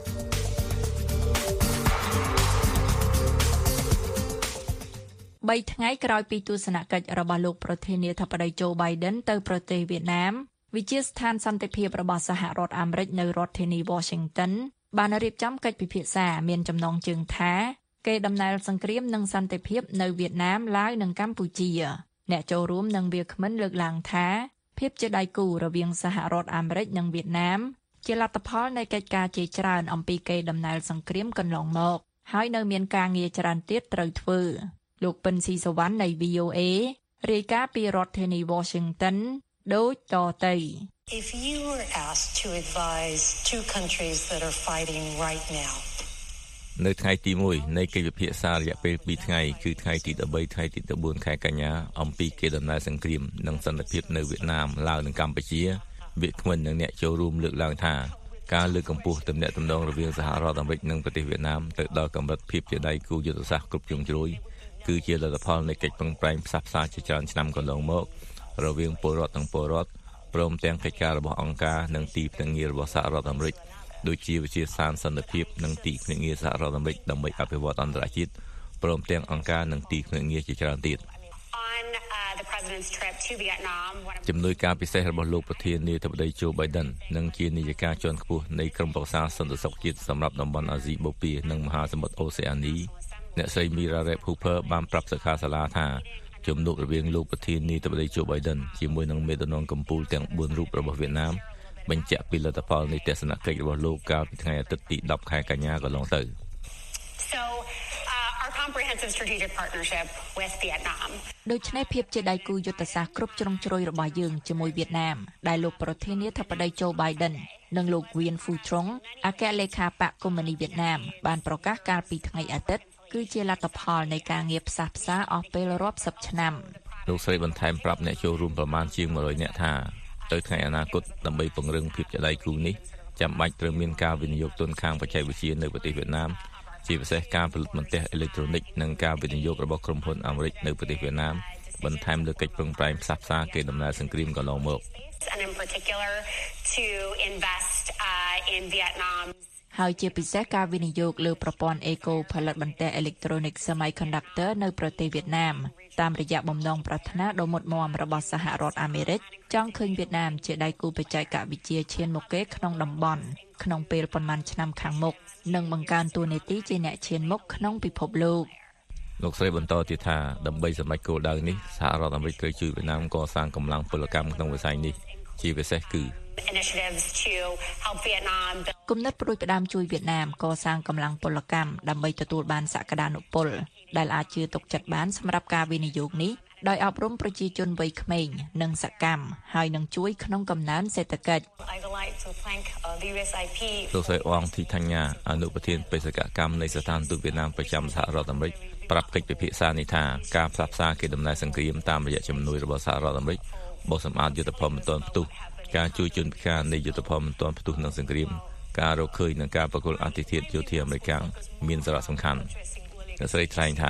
3ថ្ងៃក្រោយពីទស្សនកិច្ចរបស់លោកប្រធានាធិបតី Joe Biden ទៅប្រទេសវៀតណាមវិទ្យាស្ថានសន្តិភាពរបស់សហរដ្ឋអាមេរិកនៅរដ្ឋធានី Washington បានរៀបចំកិច្ចពិភាក្សាមានចំណងជើងថាកេរដំណែលសង្គ្រាមនិងសន្តិភាពនៅវៀតណាមឡាវនិងកម្ពុជាអ្នកចូលរួមនឹងវាគ្មិនលើកឡើងថាភាពជាដៃគូរវាងសហរដ្ឋអាមេរិកនិងវៀតណាមជាលទ្ធផលនៃកិច្ចការជាច្រើនអំពីកេរដំណែលសង្គ្រាមកន្លងមកហើយនៅមានការងារច្រើនទៀតត្រូវធ្វើលោកពិនស៊ីសវណ្ណនៃ VOA រាយការណ៍ពីរដ្ឋធានី Washington ដូចតទៅ If you were asked to advise two countries that are fighting right now នៅថ្ងៃទី1នៃកិច្ចពិភាក្សារយៈពេល2ថ្ងៃគឺថ្ងៃទី13ថ្ងៃទី14ខែកញ្ញាអំពីកេរដំណែលសង្គ្រាមនិងសន្តិភាពនៅវៀតណាមឡាវនិងកម្ពុជាវាគ្មិននិងអ្នកចូលរួមលើកឡើងថាការលើកកម្ពស់ទំនាក់ទំនងរវាងសហរដ្ឋអាមេរិកនិងប្រទេសវៀតណាមទៅដល់កម្រិតភាពជាដៃគូយុទ្ធសាស្ត្រគ្រប់ជ្រុងជ្រោយគឺជាលទ្ធផលនៃកិច្ចប្រឹងប្រែងផ្សះផ្សាជាច្រើនឆ្នាំកន្លងមករវាងពលរដ្ឋនិងពលរដ្ឋព្រមទាំងកិច្ចការរបស់អង្គការនិងទីភ្នាក់ងាររបស់សហរដ្ឋអាមេរិកដូចជាវិទ្យាសាស្ត្រសន្តិភាពនិងទីភ្នាក់ងារសហរដ្ឋអាមេរិកដើម្បីអភិវឌ្ឍអន្តរជាតិព្រមទាំងអង្គការនិងទីភ្នាក់ងារជាច្រើនទៀតជំនួយការពិសេសរបស់លោកប្រធានាធិបតី Joe Biden និងជានាយិកាជាន់ខ្ពស់នៃក្រុមប្រឹក្សាសន្តិសុខជាតិសម្រាប់តំបន់អាស៊ីបូព៌ានិងមហាសមុទ្រអូសេអានីអ្នកស្រី Mira Rep Hooper បានប្រាប់សិក្ខាសាលាថាជំនួបរវាងលោកប្រធានាធិបតី Joe Biden ជាមួយនឹងមេដឹកនាំកម្ពុជាទាំង4រូបរបស់វៀតណាមបញ្ជាក់ពីលទ្ធផលនៃទស្សនកិច្ចរបស់លោកកាលពីថ្ងៃអាទិត្យទី10ខែកញ្ញាកន្លងទៅ comprehensive strategic partnership with Vietnam ដូច្នេះភាពជាដៃគូយុទ្ធសាស្ត្រគ្រប់ជ្រុងជ្រោយរបស់យើងជាមួយវៀតណាមដែលលោកប្រធានាធិបតី Joe Biden និងលោក Nguyen Phu Trong អគ្គលេខាបកកុម្មុយនីសវៀតណាមបានប្រកាសកាលពីថ្ងៃអាទិត្យគឺជាលទ្ធផលនៃការងារផ្សះផ្សាអស់ពេលរាប់សិបឆ្នាំលោកស្រីបន្ថែមប្រាប់អ្នកចូលរួមប្រមាណជាង100នាក់ថាទៅថ្ងៃអនាគតដើម្បីពង្រឹងភាពជាដៃគូនេះចាំបាច់ត្រូវមានការវិនិយោគទុនខាងបច្ចេកវិទ្យានៅប្រទេសវៀតណាមជាពិសេសការផលិតបន្ទះអេឡិចត្រូនិកនិងការវិនិយោគរបស់ក្រុមហ៊ុនអាមេរិកនៅប្រទេសវៀតណាមបន្ថែមលើកិច្ចប្រឹងប្រែងផ្សះផ្សាកេរដំណែលសង្គ្រាមកន្លងមក and in particular to invest in Vietnam ហើយជាពិសេសការវិនិយោគលើប្រព័ន្ធអេកូផលិតបន្ទះអេឡិចត្រូនិក Semiconductor នៅប្រទេសវៀតណាមតាមរយៈបំណងប្រាថ្នាដ៏មុតមាំរបស់សហរដ្ឋអាមេរិកចង់ឃើញវៀតណាមជាដៃគូបច្ចេកវិទ្យាឈានមុខគេក្នុងតំបន់ក្នុងពេលប៉ុន្មានឆ្នាំខាងមុខនិងបង្កើនតួនាទីជាអ្នកឈានមុខក្នុងពិភពលោកលោកស្រីបន្តទៀតថាដើម្បីសម្រេចគោលដៅនេះសហរដ្ឋអាមេរិកត្រូវជួយវៀតណាមកសាងកម្លាំងពលកម្មក្នុងវិស័យនេះជាពិសេសគឺ initiatives to help Vietnam គំនិតផ្ដួចផ្ដើមជួយវៀតណាមកសាងកម្លាំងពលកម្មដើម្បីទទួលបានសក្តានុពលដែលអាចជឿទុកចិត្តបានសម្រាប់ការវិនិយោគនេះដោយអប់រំប្រជាជនវ័យក្មេងនិងសកម្មហើយនឹងជួយក្នុងកំណើនសេដ្ឋកិច្ចលោកស្រីអងធីថាញ៉ាអនុប្រធានបេសកកម្មនៃស្ថានទូតវៀតណាមប្រចាំសហរដ្ឋអាមេរិកប្រាប់កិច្ចពិភាក្សានេះថាការផ្សះផ្សាគេដំណើរសង្គ្រាមតាមរយៈជំនួយរបស់សហរដ្ឋអាមេរិកបោះសម្អាតយុទ្ធភ័ណ្ឌមិនទាន់ផ្ទុះការជួយជនពិការនៃយុទ្ធភ័ណ្ឌមិនទាន់ផ្ទុះនឹងសង្គ្រាមការរកឃើញនឹងការប្រគល់អធិធាតុយោធាអាមេរិកមានសារៈសំខាន់លោកស្រីថ្លែងថា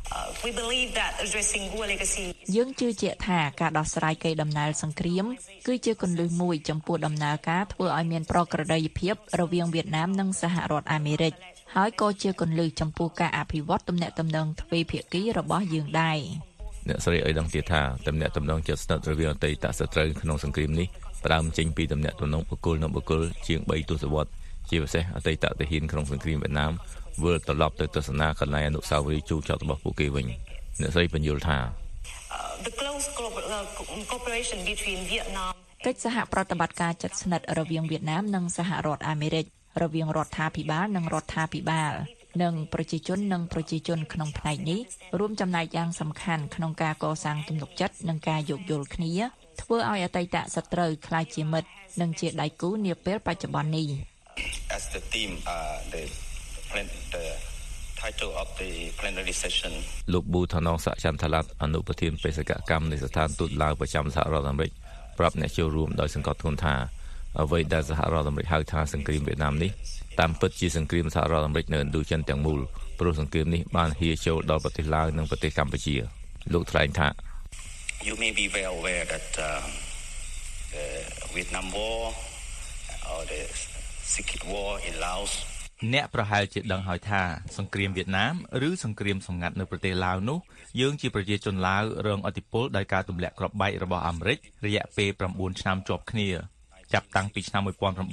យើងជឿជាក់ថាការដោះស្រាយកេរដំណែលសង្គ្រាមគឺជាគន្លឹះមួយចំពោះដំណើរការធ្វើឲ្យមានប្រក្រតីភាពរវាងវៀតណាមនិងសហរដ្ឋអាមេរិកហើយក៏ជាគន្លឹះចំពោះការអភិវឌ្ឍទំនាក់ទំនងទ្វេភាគីរបស់យើងដែរអ្នកស្រីឲ្យដឹងទៀតថាទំនាក់ទំនងជិតស្និទ្ធរវាងអតីតសត្រូវក្នុងសង្គ្រាមនេះផ្ដើមចេញពីទំនាក់ទំនងបុគ្គលនិងបុគ្គលជាង3ទសវត្សរ៍ជាពិសេសអតីតទាហានក្នុងសង្គ្រាមវៀតណាមវិលត្រឡប់ទៅទស្សនាកន្លែងអនុស្សាវរីយ៍ជូរចត់របស់ពួកគេវិញអ្នកស្រីបញ្យល់ថាកិច្ចសហប្រតិបត្តិការជិតស្និទ្ធរវាងវៀតណាមនិងសហរដ្ឋអាមេរិករវាងរដ្ឋាភិបាលនិងរដ្ឋាភិបាលនិងប្រជាជនក្នុងផ្នែកនេះរួមចំណែកយ៉ាងសំខាន់ក្នុងការកសាងទំនុកចិត្តនិងការយោគយល់គ្នាធ្វើឲ្យអតីតសត្រូវក្លាយជាមិត្តនិងជាដៃគូនាពេលបច្ចុប្បន្ននេះ As the theme the title of the plenary session លោកប៊ូថនងសចន្ទឡាត់អនុប្រធានបេសកកម្មនៃស្ថានទូតឡាវប្រចាំសហរដ្ឋអាមេរិកប្រាប់អ្នកចូលរួមដោយសង្កត់ធ្ងន់ថាអ្វីដែលសហរដ្ឋអាមេរិកហៅថាសង្គ្រាមវៀតណាមនេះតាមពិតជាសង្គ្រាមសហរដ្ឋអាមេរិកនៅឥណ្ឌូចិនទាំងមូលព្រោះសង្គ្រាមនេះបានហៀចូលដល់ប្រទេសឡាវនិងប្រទេសកម្ពុជាលោកថ្លែងថា You may be well aware that the Vietnam War or the Second War in Laos អ្នកប្រហែលជាដឹងហើយថាសង្គ្រាមវៀតណាមឬសង្គ្រាមសម្ងាត់នៅប្រទេសឡាវនោះយើងជាប្រជាជនឡាវរងឥទ្ធិពលដោយការទម្លាក់គ្រាប់បែករបស់អាមេរិករយៈពេល9ឆ្នាំជាប់គ្នាចាប់តាំងពីឆ្នាំ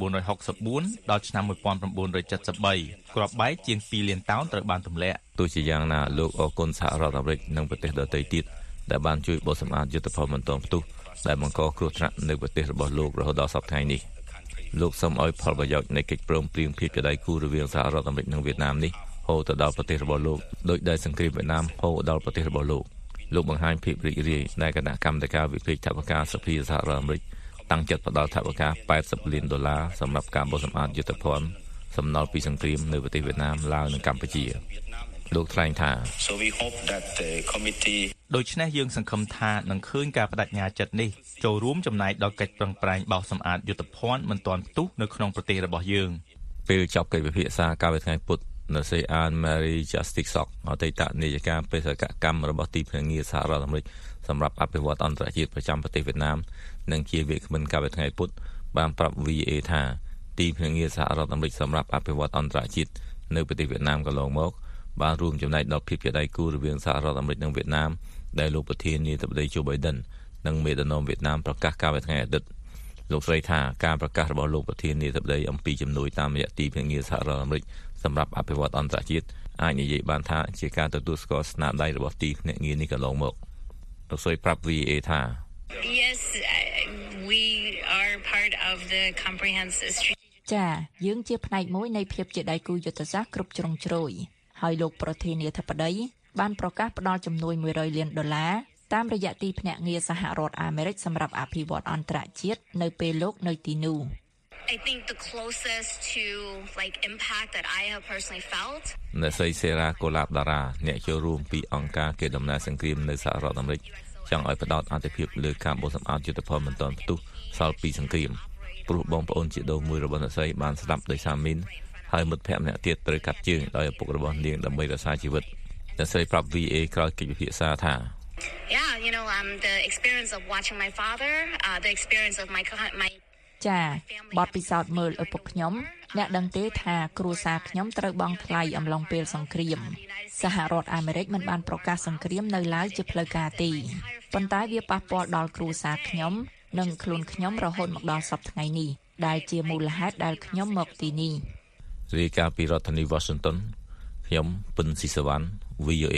1964ដល់ឆ្នាំ1973គ្រាប់បែកជាង2លានតោនត្រូវបានទម្លាក់ទោះជាយ៉ាងណាលោកអរគុណសហរដ្ឋអាមេរិកនិងប្រទេសដទៃទៀតដែលបានជួយបោះសម្អាតយុទ្ធភ័ណ្ឌមិនទាន់ផ្ទុះដែលបង្កគ្រោះថ្នាក់នៅប្រទេសរបស់លោករហូតដល់សប្តាហ៍នេះលោកសូមឲ្យផលប្រយោជន៍នៃកិច្ចព្រមព្រៀងភាពជាដៃគូរវាងសហរដ្ឋអាមេរិកនិងវៀតណាមនេះហូរទៅដល់ប្រទេសរបស់លោកដោយដែលសង្គ្រាមវៀតណាមហូរដល់ប្រទេសរបស់លោកបង្ហាញភាពរីករាយដែលគណៈកម្មការវិភាគថវិកាសភាសហរដ្ឋអាមេរិកតាំងចិត្តផ្ដល់ថវិកា$80 លានសម្រាប់ការបោះសម្អាតយុទ្ធភ័ណ្ឌសំណល់ពីសង្គ្រាមនៅប្រទេសវៀតណាមឡាវនិងកម្ពុជាលោកថ្លែងថា So we hope that the committee ដូច្នេះយើងសង្ឃឹមថានឹងឃើញការបដិញ្ញាចិត្តនេះចូលរួមចំណែកដល់កិច្ចប្រឹងប្រែងបោសសម្អាតយុទ្ធភ័ណ្ឌមិនទាន់ផ្ទុះនៅក្នុងប្រទេសរបស់យើងពេលចប់កិច្ចពិភាក្សាកាលពីថ្ងៃពុធនៅសេអាន Mary Justice Sock អតីតនាយិកាបេសកកម្មរបស់ទីភ្នាក់ងារសហរដ្ឋអាមេរិកសម្រាប់អភិវឌ្ឍអន្តរជាតិប្រចាំប្រទេសវៀតណាមនិងជាវាគ្មិនកាលពីថ្ងៃពុធបានប្រាប់ VA ថាទីភ្នាក់ងារសហរដ្ឋអាមេរិកសម្រាប់អភិវឌ្ឍអន្តរជាតិនៅប្រទេសវៀតណាមកន្លងមកបានរួមចំណែកដល់ភាពជាដៃគូរវាងសហរដ្ឋអាមេរិកនិងវៀតណាមដែលលោកប្រធានាធិបតី Joe Biden និងមេដឹកនាំវៀតណាមប្រកាសកាលពីថ្ងៃអាទិត្យលោកស្រីថាការប្រកាសរបស់លោកប្រធានាធិបតីអំពីជំនួយតាមរយៈទីភ្នាក់ងារសហរដ្ឋអាមេរិកសម្រាប់អភិវឌ្ឍអន្តរជាតិអាចនិយាយបានថាជាការទទួលស្គាល់ស្នាដៃរបស់ទីភ្នាក់ងារនេះកន្លងមកលោកស្រីប្រាប់ VA ថា Yes we are part of the comprehensive ចាយើងជាផ្នែកមួយនៃភាពជាដៃគូយុទ្ធសាស្ត្រគ្រប់ជ្រុងជ្រោយហើយលោកប្រធានាធិបតីបានប្រកាសផ្ដល់ជំនួយ$100 លានតាមរយៈទីភ្នាក់ងារសហរដ្ឋអាមេរិកសម្រាប់អភិវឌ្ឍអន្តរជាតិនៅពេលលោកនៅទីនោះ I think the closest to like impact that I have personally felt អ្នកស្រីសេរ៉ាកូឡាបតារ៉ាអ្នកចូលរួមពីអង្គការកេរដំណែលសង្គ្រាមនៅសហរដ្ឋអាមេរិកចង់ឲ្យផ្ដោតអធិភាពលើការបោះសម្អាតយុទ្ធភ័ណ្ឌមិនទាន់ផ្ទុះសល់ពីសង្គ្រាមព្រោះបងប្អូនជាដូនមួយរបស់អ្នកស្រីបានស្លាប់ដោយសារមីនហើយមិត្តភក្តិម្នាក់ទៀតត្រូវកាត់ជើងដោយឪពុករបស់នាងដើម្បីរក្សាជីវិតអ្នកស្រីប្រាប់ VA ក្រោយកិច្ចពិភាក្សាថា Yeah, you know, the experience of watching my father, the experience of my ចាបទពិសោធន៍មើលឪពុកខ្ញុំអ្នកដឹងទេថាគ្រួសារខ្ញុំត្រូវបង់ថ្លៃអំឡុងពេលសង្គ្រាមសហរដ្ឋអាមេរិកមិនបានប្រកាសសង្គ្រាមនៅឡើយជាផ្លូវការទេប៉ុន្តែវាប៉ះពាល់ដល់គ្រួសារខ្ញុំនិងខ្លួនខ្ញុំរហូតមកដល់សប្តាហ៍ថ្ងៃនេះដែលជាមូលហេតុដែលខ្ញុំមកទីនេះរាយការណ៍ពីរដ្ឋធានី Washington ខ្ញុំពិនស៊ីសវណ្ណ VOA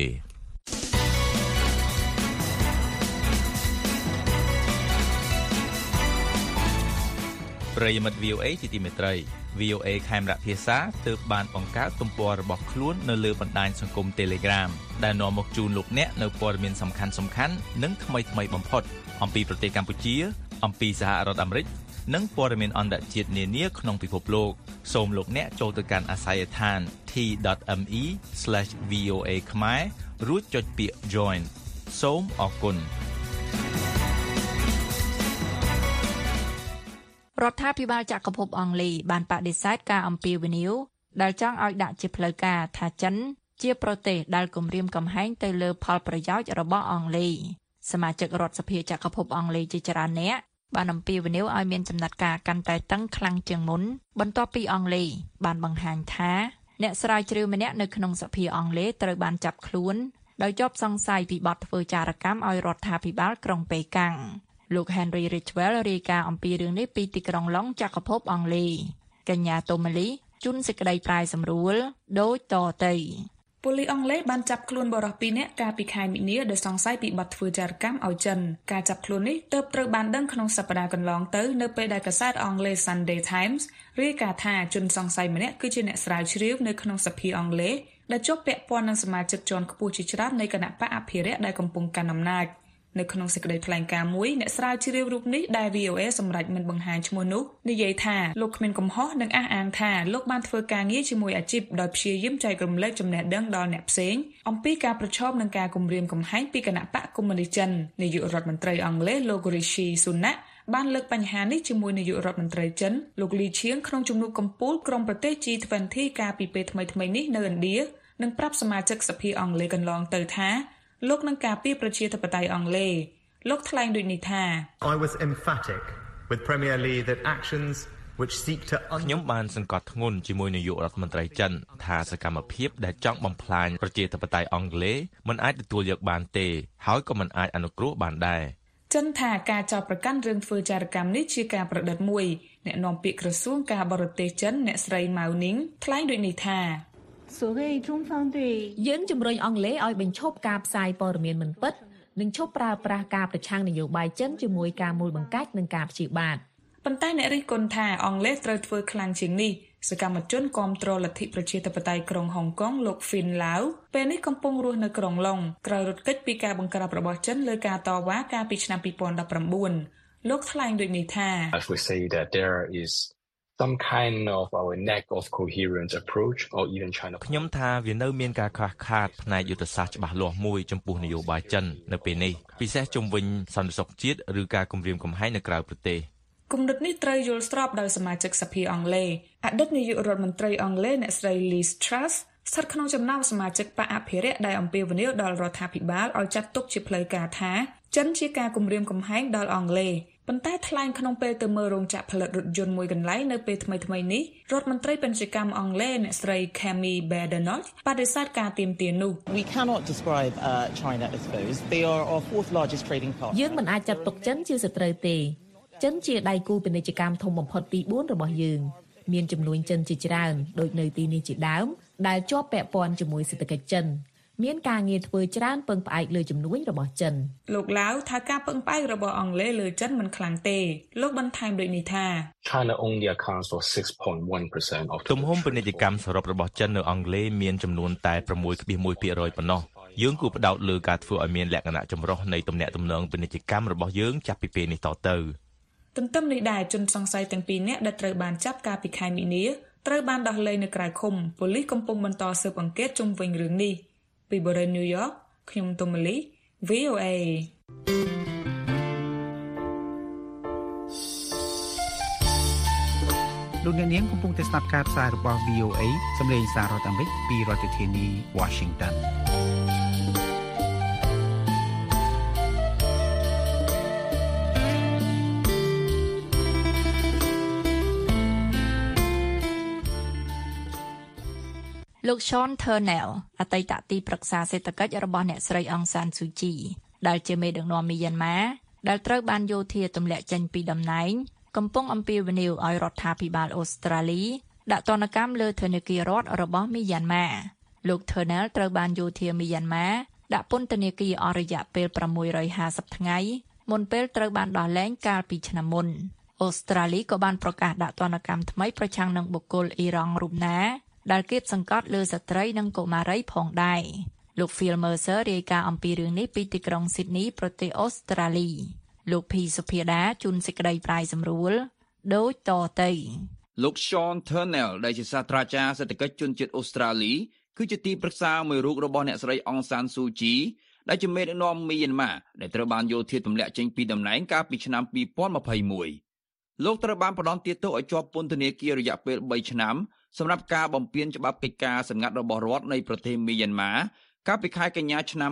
ប្រិយមិត្ត VOA ជាទីមេត្រី VOA ខេមរៈភាសាទើបបានបង្កើតទំព័ររបស់ខ្លួននៅលើបណ្ដាញសង្គម Telegram ដែលនាំមកជូនលោកអ្នកនៅព័ត៌មានសំខាន់ៗនិងថ្មីៗបំផុតអំពីប្រទេសកម្ពុជាអំពីសហរដ្ឋអាមេរិកនិងព័ត៌មានអន្តរជាតិនានាក្នុងពិភពលោកសូមលោកអ្នកចូលទៅកាន់អាសយដ្ឋាន t.me/voa ខ្មែររួចចុចពាក្យ Join សូមអរគុណរដ្ឋាភិបាលចក្រភពអង់គ្លេសបានបដិសេធការអំពាវនាវដែលចង់ឲ្យដាក់ជាផ្លូវការថាចិនជាប្រទេសដែលគំរាមកំហែងទៅលើផលប្រយោជន៍របស់អង់គ្លេសសមាជិករដ្ឋសភាចក្រភពអង់គ្លេសជាច្រើនអ្នកបានអំពាវនាវឲ្យមានចំណាត់ការកាន់តែតឹងខ្លាំងជាងមុនបន្ទាប់ពីអង់គ្លេសបានបង្ហាញថាអ្នកស្រាវជ្រាវម្នាក់នៅក្នុងសភាអង់គ្លេសត្រូវបានចាប់ខ្លួនដោយជាប់សង្ស័យពីបទធ្វើចារកម្មឲ្យរដ្ឋាភិបាលក្រុងប៉េកាំងលោក Henry Ridgwell រាយការណ៍អំពីរឿងនេះពីទីក្រុងឡុងចក្រភពអង់គ្លេសកញ្ញាតូម៉ាលីជូនសេចក្តីប្រាយសម្រួលដូចតទៅប៉ូលីសអង់គ្លេសបានចាប់ខ្លួនបុរស2នាក់កាលពីខែមីនាដោយសង្ស័យពីបទធ្វើចារកម្មឲ្យចិនការចាប់ខ្លួននេះទើបត្រូវបានដឹងក្នុងសប្តាហ៍កន្លងទៅនៅពេលដែលកាសែតអង់គ្លេស Sunday Times រាយការណ៍ថាជនសង្ស័យម្នាក់គឺជាអ្នកស្រាវជ្រាវនៅក្នុងសភាអង់គ្លេសដែលជាប់ពាក់ព័ន្ធនឹងសមាជិកជាន់ខ្ពស់ជាច្រើននៃគណៈបកអភិរក្សដែលកំពុងកាន់អំណាចនៅក្នុងសេចក្តីថ្លែងការណ៍មួយអ្នកស្រាវជ្រាវរូបនេះដែល VOA សម្រាប់មិនបង្ហាញឈ្មោះនោះនិយាយថាលោកគ្មានកំហុសនិងអះអាងថាលោកបានធ្វើការងារជាមួយអាជីពដោយព្យាយាមចែករំលែកចំណេះដឹងដល់អ្នកផ្សេងអំពីការប្រឈមនឹងការគំរាមកំហែងពីគណៈបកកុម្មុយនីសចិននាយករដ្ឋមន្ត្រីអង់គ្លេសលោក Rishi Sunak បានលើកបញ្ហានេះជាមួយនាយករដ្ឋមន្ត្រីចិនលោកលីឈៀងក្នុងជំនួបកំពូលក្រុមប្រទេស G20 កាលពីពេលថ្មីៗនេះនៅឥណ្ឌានិងប្រាប់សមាជិកសភាអង់គ្លេសកន្លងទៅថាលោកនឹងការពារប្រជាធិបតេយ្យអង់គ្លេសលោកថ្លែងដូចនេះថា I was emphatic with Premier Lee that actions which seek to ខ្ញុំបានសង្កត់ធ្ងន់ជាមួយនាយករដ្ឋមន្ត្រីចិនថាសកម្មភាពដែលចង់បំផ្លាញប្រជាធិបតេយ្យអង់គ្លេសមិនអាចទទួលយកបានទេហើយក៏មិនអាចអនុគ្រោះបានដែរចិនថាការចោទប្រកាន់រឿងធ្វើចារកម្មនេះជាការប្រឌិតមួយអ្នកនាំពាក្យក្រសួងការបរទេសចិនអ្នកស្រីម៉ៅនីងថ្លែងដូចនេះថាយើងជំរុញអង់គ្លេសឲ្យបញ្ឈប់ការផ្សាយព័ត៌មានមិនពិតនិងឈប់ប្រើប្រាស់ការប្រឆាំងនយោបាយចិនជាមួយការមូលបង្កាច់និងការព្យាបាទប៉ុន្តែអ្នករិះគន់ថាអង់គ្លេសត្រូវធ្វើខ្លាំងជាងនេះសកម្មជនគាំទ្រលទ្ធិប្រជាធិបតេយ្យក្រុងហុងកុងលោក Fin Lau ពេលនេះកំពុងរស់នៅក្រុងឡុងក្រោយរត់គេចពីការបង្ក្រាបរបស់ចិនលើការតវ៉ាកាលពីឆ្នាំ2019លោកថ្លែងដូចនេះថា If we say that there is some kind of our lack of coherent approach or even China ខ្ញុំថាវានៅមានការខ្វះខាតផ្នែកយុទ្ធសាស្ត្រច្បាស់លាស់មួយចំពោះនយោបាយចិននៅពេលនេះពិសេសជុំវិញសន្តិសុខជាតិឬការគំរាមកំហែងនៅក្រៅប្រទេសគំនិតនេះត្រូវយល់ស្របដោយសមាជិកសភាអង់គ្លេសអតីតនាយករដ្ឋមន្ត្រីអង់គ្លេសអ្នកស្រី Liz Truss ស្ថិតក្នុងចំណោមសមាជិកបកអភិរក្សដែលអំពាវនាវដល់រដ្ឋាភិបាលឲ្យចាត់ទុកជាផ្លូវការថាចិនជាការគំរាមកំហែងដល់អង់គ្លេសប៉ុន្តែថ្លែងក្នុងពេលទៅមើលរោងចក្រផលិតរថយន្តមួយកន្លែងនៅពេលថ្មីៗនេះរដ្ឋមន្ត្រីពាណិជ្ជកម្មអង់គ្លេសអ្នកស្រី Kemi Badenoch បដិសេធការទាមទារនោះ We cannot describe China as foes. They are our fourth largest trading partner. យើងមិនអាចចាត់ទុកចិនជាសត្រូវទេចិនជាដៃគូពាណិជ្ជកម្មធំបំផុតទី4របស់យើងមានចំនួនចិនជាច្រើនដូចនៅទីនេះជាដើមដែលជាប់ពាក់ព័ន្ធជាមួយសេដ្ឋកិច្ចចិនមានការងារធ្វើច្រើនពឹងផ្អែកលើជំនួយរបស់ចិនលោកឡាវថាការពឹងផ្អែករបស់អង់គ្លេសលើចិនមិនខ្លាំងទេលោកបន្ថែមដូចនេះថា China only accounts for 6.1% of ទំហំពាណិជ្ជកម្មសរុបរបស់ចិននៅអង់គ្លេសមានចំនួនតែ 6.1% ប៉ុណ្ណោះយើងគួរផ្ដោតលើការធ្វើឲ្យមានលក្ខណៈចម្រុះនៃទំនាក់ទំនងពាណិជ្ជកម្មរបស់យើងចាប់ពីពេលនេះតទៅទន្ទឹមនេះដែរជនសង្ស័យទាំងពីរនាក់ដែលត្រូវបានចាប់កាលពីខែមីនាត្រូវបានដោះលែងនៅក្រៅឃុំប៉ូលីសកំពុងបន្តស៊ើបអង្កេតជុំវិញរឿងនេះពីបរិយា New York ខ្ញុំតូម៉ាលី VOA លោកអ្នកនាងកំពុងតែស្ដាប់ការផ្សាយរបស់ VOA សម្លេងសាររដ្ឋអាមេរិកពីរដ្ឋធានី Washington លោក Sean Turnell អតីតទីប្រឹក្សាសេដ្ឋកិច្ចរបស់អ្នកស្រីអង្សានស៊ូជីដែលជាមេដឹកនាំមីយ៉ាន់ម៉ាដែលត្រូវបានយោធាទម្លាក់ចេញពីតំណែងកំពុងអំពាវនាវឲ្យរដ្ឋាភិបាលអូស្ត្រាលីដាក់ទណ្ឌកម្មលើធនាគាររដ្ឋរបស់មីយ៉ាន់ម៉ាលោក Turnell ត្រូវបានយោធាមីយ៉ាន់ម៉ាដាក់ពន្ធនាគារអស់រយៈពេល650ថ្ងៃមុនពេលត្រូវបានដោះលែងកាលពីឆ្នាំមុនអូស្ត្រាលីក៏បានប្រកាសដាក់ទណ្ឌកម្មថ្មីប្រឆាំងនឹងបុគ្គលអ៊ីរ៉ង់រូបណាដែលគៀបសង្កត់លើស្ត្រីនិងកុមារីផងដែរលោក Phil Mercer រាយការណ៍អំពីរឿងនេះពីទីក្រុង Sydney ប្រទេសអូស្ត្រាលីលោក P សុភាដាជូនសេចក្តីប្រាយសម្រួលដូចតទៅលោក Sean Turnell ដែលជាសាស្ត្រាចារ្យសេដ្ឋកិច្ចជនជាតិអូស្ត្រាលីគឺជាទីប្រឹក្សាមួយរូបរបស់អ្នកស្រីអង្សានស៊ូជីដែលជាមេដឹកនាំមីយ៉ាន់ម៉ាដែលត្រូវបានយោធាទម្លាក់ចេញពីតំណែងកាលពីឆ្នាំ2021លោកត្រូវបានផ្តន្ទាទោសឲ្យជាប់ពន្ធនាគាររយៈពេល3ឆ្នាំសម្រាប់ការបំពានច្បាប់កិច្ចការសម្ងាត់របស់រដ្ឋនៃប្រទេសមីយ៉ាន់ម៉ាកាលពីខែកញ្ញាឆ្នាំ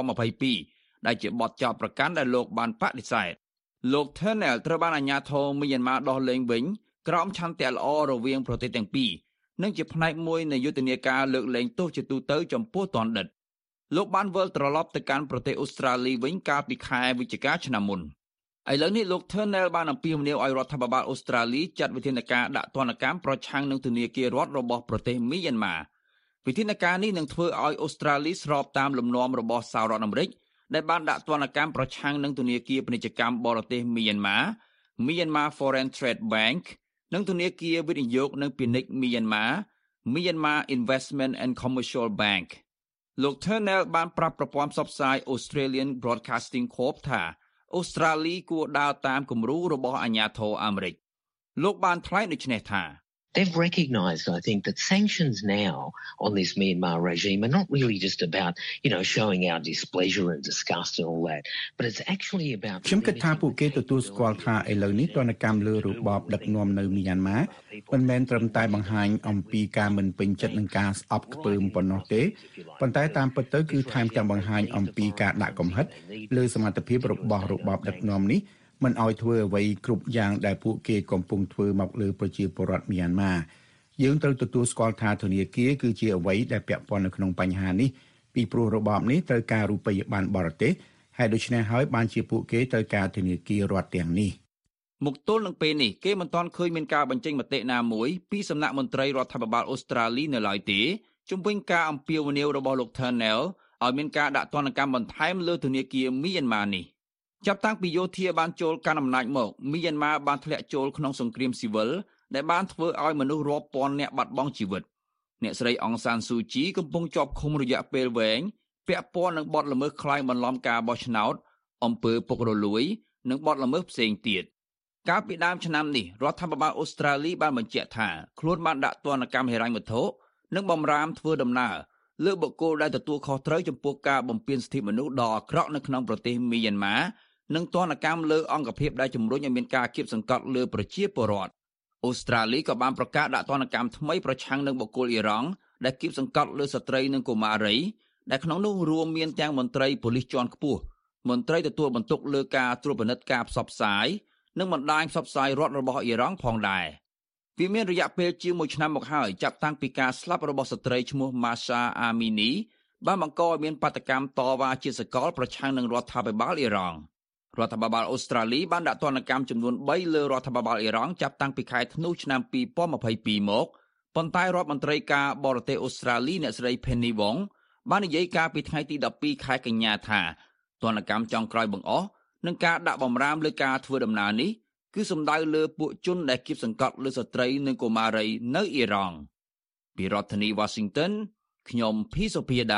2022ដែលជាបទចោទប្រកាន់ដែលលោកបានបដិសេធលោក Turnell ត្រូវបានអាជ្ញាធរមីយ៉ាន់ម៉ាដោះលែងវិញក្រោមឆន្ទៈល្អរវាងប្រទេសទាំងពីរនិងជាផ្នែកមួយនៃយុទ្ធនាការលើកលែងទោសជាទូទៅចំពោះទណ្ឌិតលោកបានវិលត្រឡប់ទៅកាន់ប្រទេសអូស្ត្រាលីវិញកាលពីខែវិច្ឆិកាឆ្នាំមុនឥឡូវនេះលោក Turnell បានអំពាវនាវឲ្យរដ្ឋាភិបាលអូស្ត្រាលីចាត់វិធានការដាក់ទណ្ឌកម្មប្រឆាំងនឹងធនាគាររដ្ឋរបស់ប្រទេសមីយ៉ាន់ម៉ាវិធានការនេះនឹងធ្វើឲ្យអូស្ត្រាលីស្របតាមលំនាំរបស់សហរដ្ឋអាមេរិកដែលបានដាក់ទណ្ឌកម្មប្រឆាំងនឹងធនាគារពាណិជ្ជកម្មបរទេសមីយ៉ាន់ម៉ា Myanmar Foreign Trade Bank និងធនាគារវិនិយោគនិងពាណិជ្ជមីយ៉ាន់ម៉ា Myanmar Investment and Commercial Bank លោក Turnell បានប្រាប់ប្រព័ន្ធផ្សព្វផ្សាយ Australian Broadcasting Corp ថាអូស្ត្រាលីគួរដើរតាមគំរូរបស់អាជ្ញាធរអាមេរិកលោកបានថ្លែងដូចនេះថា They've recognised, I think, that sanctions now on this Myanmar regime are not really just about, showing our displeasure and disgust and all that, but it's actually about... ខ្ញុំគិតថាពួកគេទទួលស្គាល់ថាឥឡូវនេះទណ្ឌកម្មលើរបបដឹកនាំនៅមីយ៉ាន់ម៉ាមិនមែនត្រឹមតែបង្ហាញអំពីការមិនពេញចិត្តនឹងការស្អប់ខ្ពើមប៉ុណ្ណោះទេប៉ុន្តែតាមពិតទៅគឺថែមទាំងបង្ហាញអំពីការដាក់កំហិតលើសមត្ថភាពរបស់របបដឹកនាំនេះមិនឲ្យធ្វើអ្វីគ្រប់យ៉ាងដែលពួកគេកំពុងធ្វើមកលើប្រជាពលរដ្ឋមីយ៉ាន់ម៉ាយើងត្រូវទទួលស្គាល់ថាធនាគារគឺជាអ្វីដែលពាក់ព័ន្ធនៅក្នុងបញ្ហានេះពីព្រោះរបបនេះត្រូវការរូបិយប័ណ្ណបរទេសហើយដូច្នេះហើយបានជាពួកគេត្រូវការធនាគាររដ្ឋទាំងនេះមកទល់នឹងពេលនេះគេមិនទាន់ឃើញមានការបញ្ចេញមតិណាមួយពីសំណាក់មន្ត្រីរដ្ឋាភិបាលអូស្ត្រាលីនៅឡើយទេជំវិញការអំពាវនាវរបស់លោក Turnell ឲ្យមានការដាក់ទណ្ឌកម្មបន្ថែមលើធនាគារមីយ៉ាន់ម៉ានេះចាប់តាំងពីយោធាបានចូលកាន់អំណាចមកមីយ៉ាន់ម៉ាបានធ្លាក់ចូលក្នុងសង្គ្រាមស៊ីវិលដែលបានធ្វើឲ្យមនុស្សរាប់ពាន់នាក់បាត់បង់ជីវិតអ្នកស្រីអង្សានស៊ូជីកំពុងជាប់ឃុំរយៈពេលវែងពាក់ព័ន្ធនឹងបទល្មើសក្លែងបន្លំការបោះឆ្នោតអំពើពុករលួយនិងបទល្មើសផ្សេងទៀតកាលពីដើមឆ្នាំនេះរដ្ឋាភិបាលអូស្ត្រាលីបានបញ្ជាក់ថាខ្លួនបានដាក់ទណ្ឌកម្មហិរញ្ញវត្ថុនិងបំរាមធ្វើដំណើរលើបុគ្គលដែលទទួលខុសត្រូវចំពោះការបំពានសិទ្ធិមនុស្សដ៏អាក្រក់នៅក្នុងប្រទេសមីយ៉ាន់ម៉ានិងទណ្ឌកម្មលើអង្គភាពដែលជំរុញឲ្យមានការគៀបសង្កត់លើប្រជាពលរដ្ឋអូស្ត្រាលីក៏បានប្រកាសដាក់ទណ្ឌកម្មថ្មីប្រឆាំងនឹងបុគ្គលអ៊ីរ៉ង់ដែលគៀបសង្កត់លើស្ត្រីនិងកុមារីដែលក្នុងនោះរួមមានទាំងមន្ត្រីប៉ូលីសជាន់ខ្ពស់មន្ត្រីទទួលបន្ទុកលើការត្រួតពិនិត្យការផ្សព្វផ្សាយនិងបណ្ដាញផ្សព្វផ្សាយរដ្ឋរបស់អ៊ីរ៉ង់ផងដែរវាមានរយៈពេលជាង1ឆ្នាំមកហើយចាប់តាំងពីការស្លាប់របស់ស្ត្រីឈ្មោះ Masha Amini បានបង្កឲ្យមានបាតុកម្មតវ៉ាជាសកលប្រឆាំងនឹងរដ្ឋាភិបាលអ៊ីរ៉ង់រដ្ឋាភិបាលអូស្ត្រាលីបានដាក់ទណ្ឌកម្មចំនួន3លើរដ្ឋាភិបាលអ៊ីរ៉ង់ចាប់តាំងពីខែធ្នូឆ្នាំ2022មកប៉ុន្តែរដ្ឋមន្ត្រីការបរទេសអូស្ត្រាលីអ្នកស្រី Penny Wong បាននិយាយកាលពីថ្ងៃទី12ខែកញ្ញាថាទណ្ឌកម្មចុងក្រោយបង្អស់នឹងការដាក់បំរាមលើការធ្វើដំណើរនេះគឺសំដៅលើពួកជនដែលគៀបសង្កត់លើស្ត្រីនិងកុមារីនៅអ៊ីរ៉ង់ពីរដ្ឋធានី Washington ខ្ញុំភីសូភាដា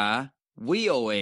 VOA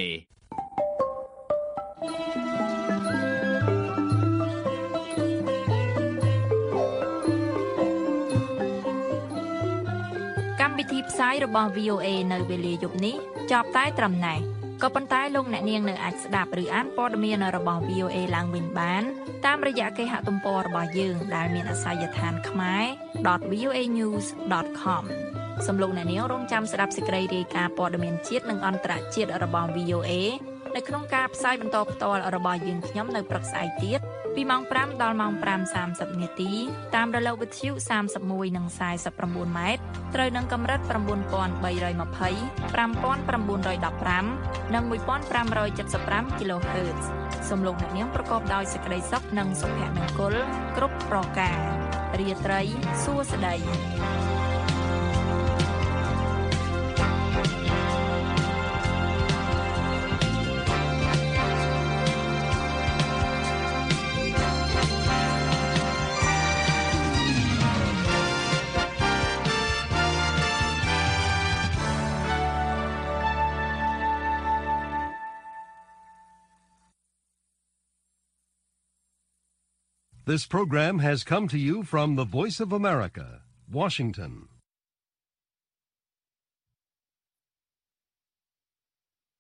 កម្មវិធីផ្សាយរបស់ VOA នៅវេលាយប់នេះចប់តែត្រឹមណេះក៏ប៉ុន្តែលោកអ្នកនាងនៅអាចស្ដាប់ឬអានព័ត៌មានរបស់ VOA ឡើងវិញបានតាមរយៈគេហទំព័ររបស់យើងដែលមានអាសយដ្ឋានkhmer.voanews.com សូមលោកអ្នកនាងរងចាំស្ដាប់សេចក្តីរាយការណ៍ព័ត៌មានជាតិនិងអន្តរជាតិរបស់ VOA នៅក្នុងការផ្សាយបន្តផ្ទាល់របស់យើងខ្ញុំនៅព្រឹកស្អែកទៀតពីម៉ោង 5 ដល់ម៉ោង 5:30 នាទីតាមរលកវិទ្យុ31និង49ម៉ែត្រត្រូវនឹងកម្រិត 9320 5915 និង 1575 kHz សូមលោកអ្នកនាងប្រកបដោយសេចក្តីសុខនិងសុភមង្គលគ្រប់ប្រការរាត្រីសួស្តី This program has come to you from the Voice of America, Washington.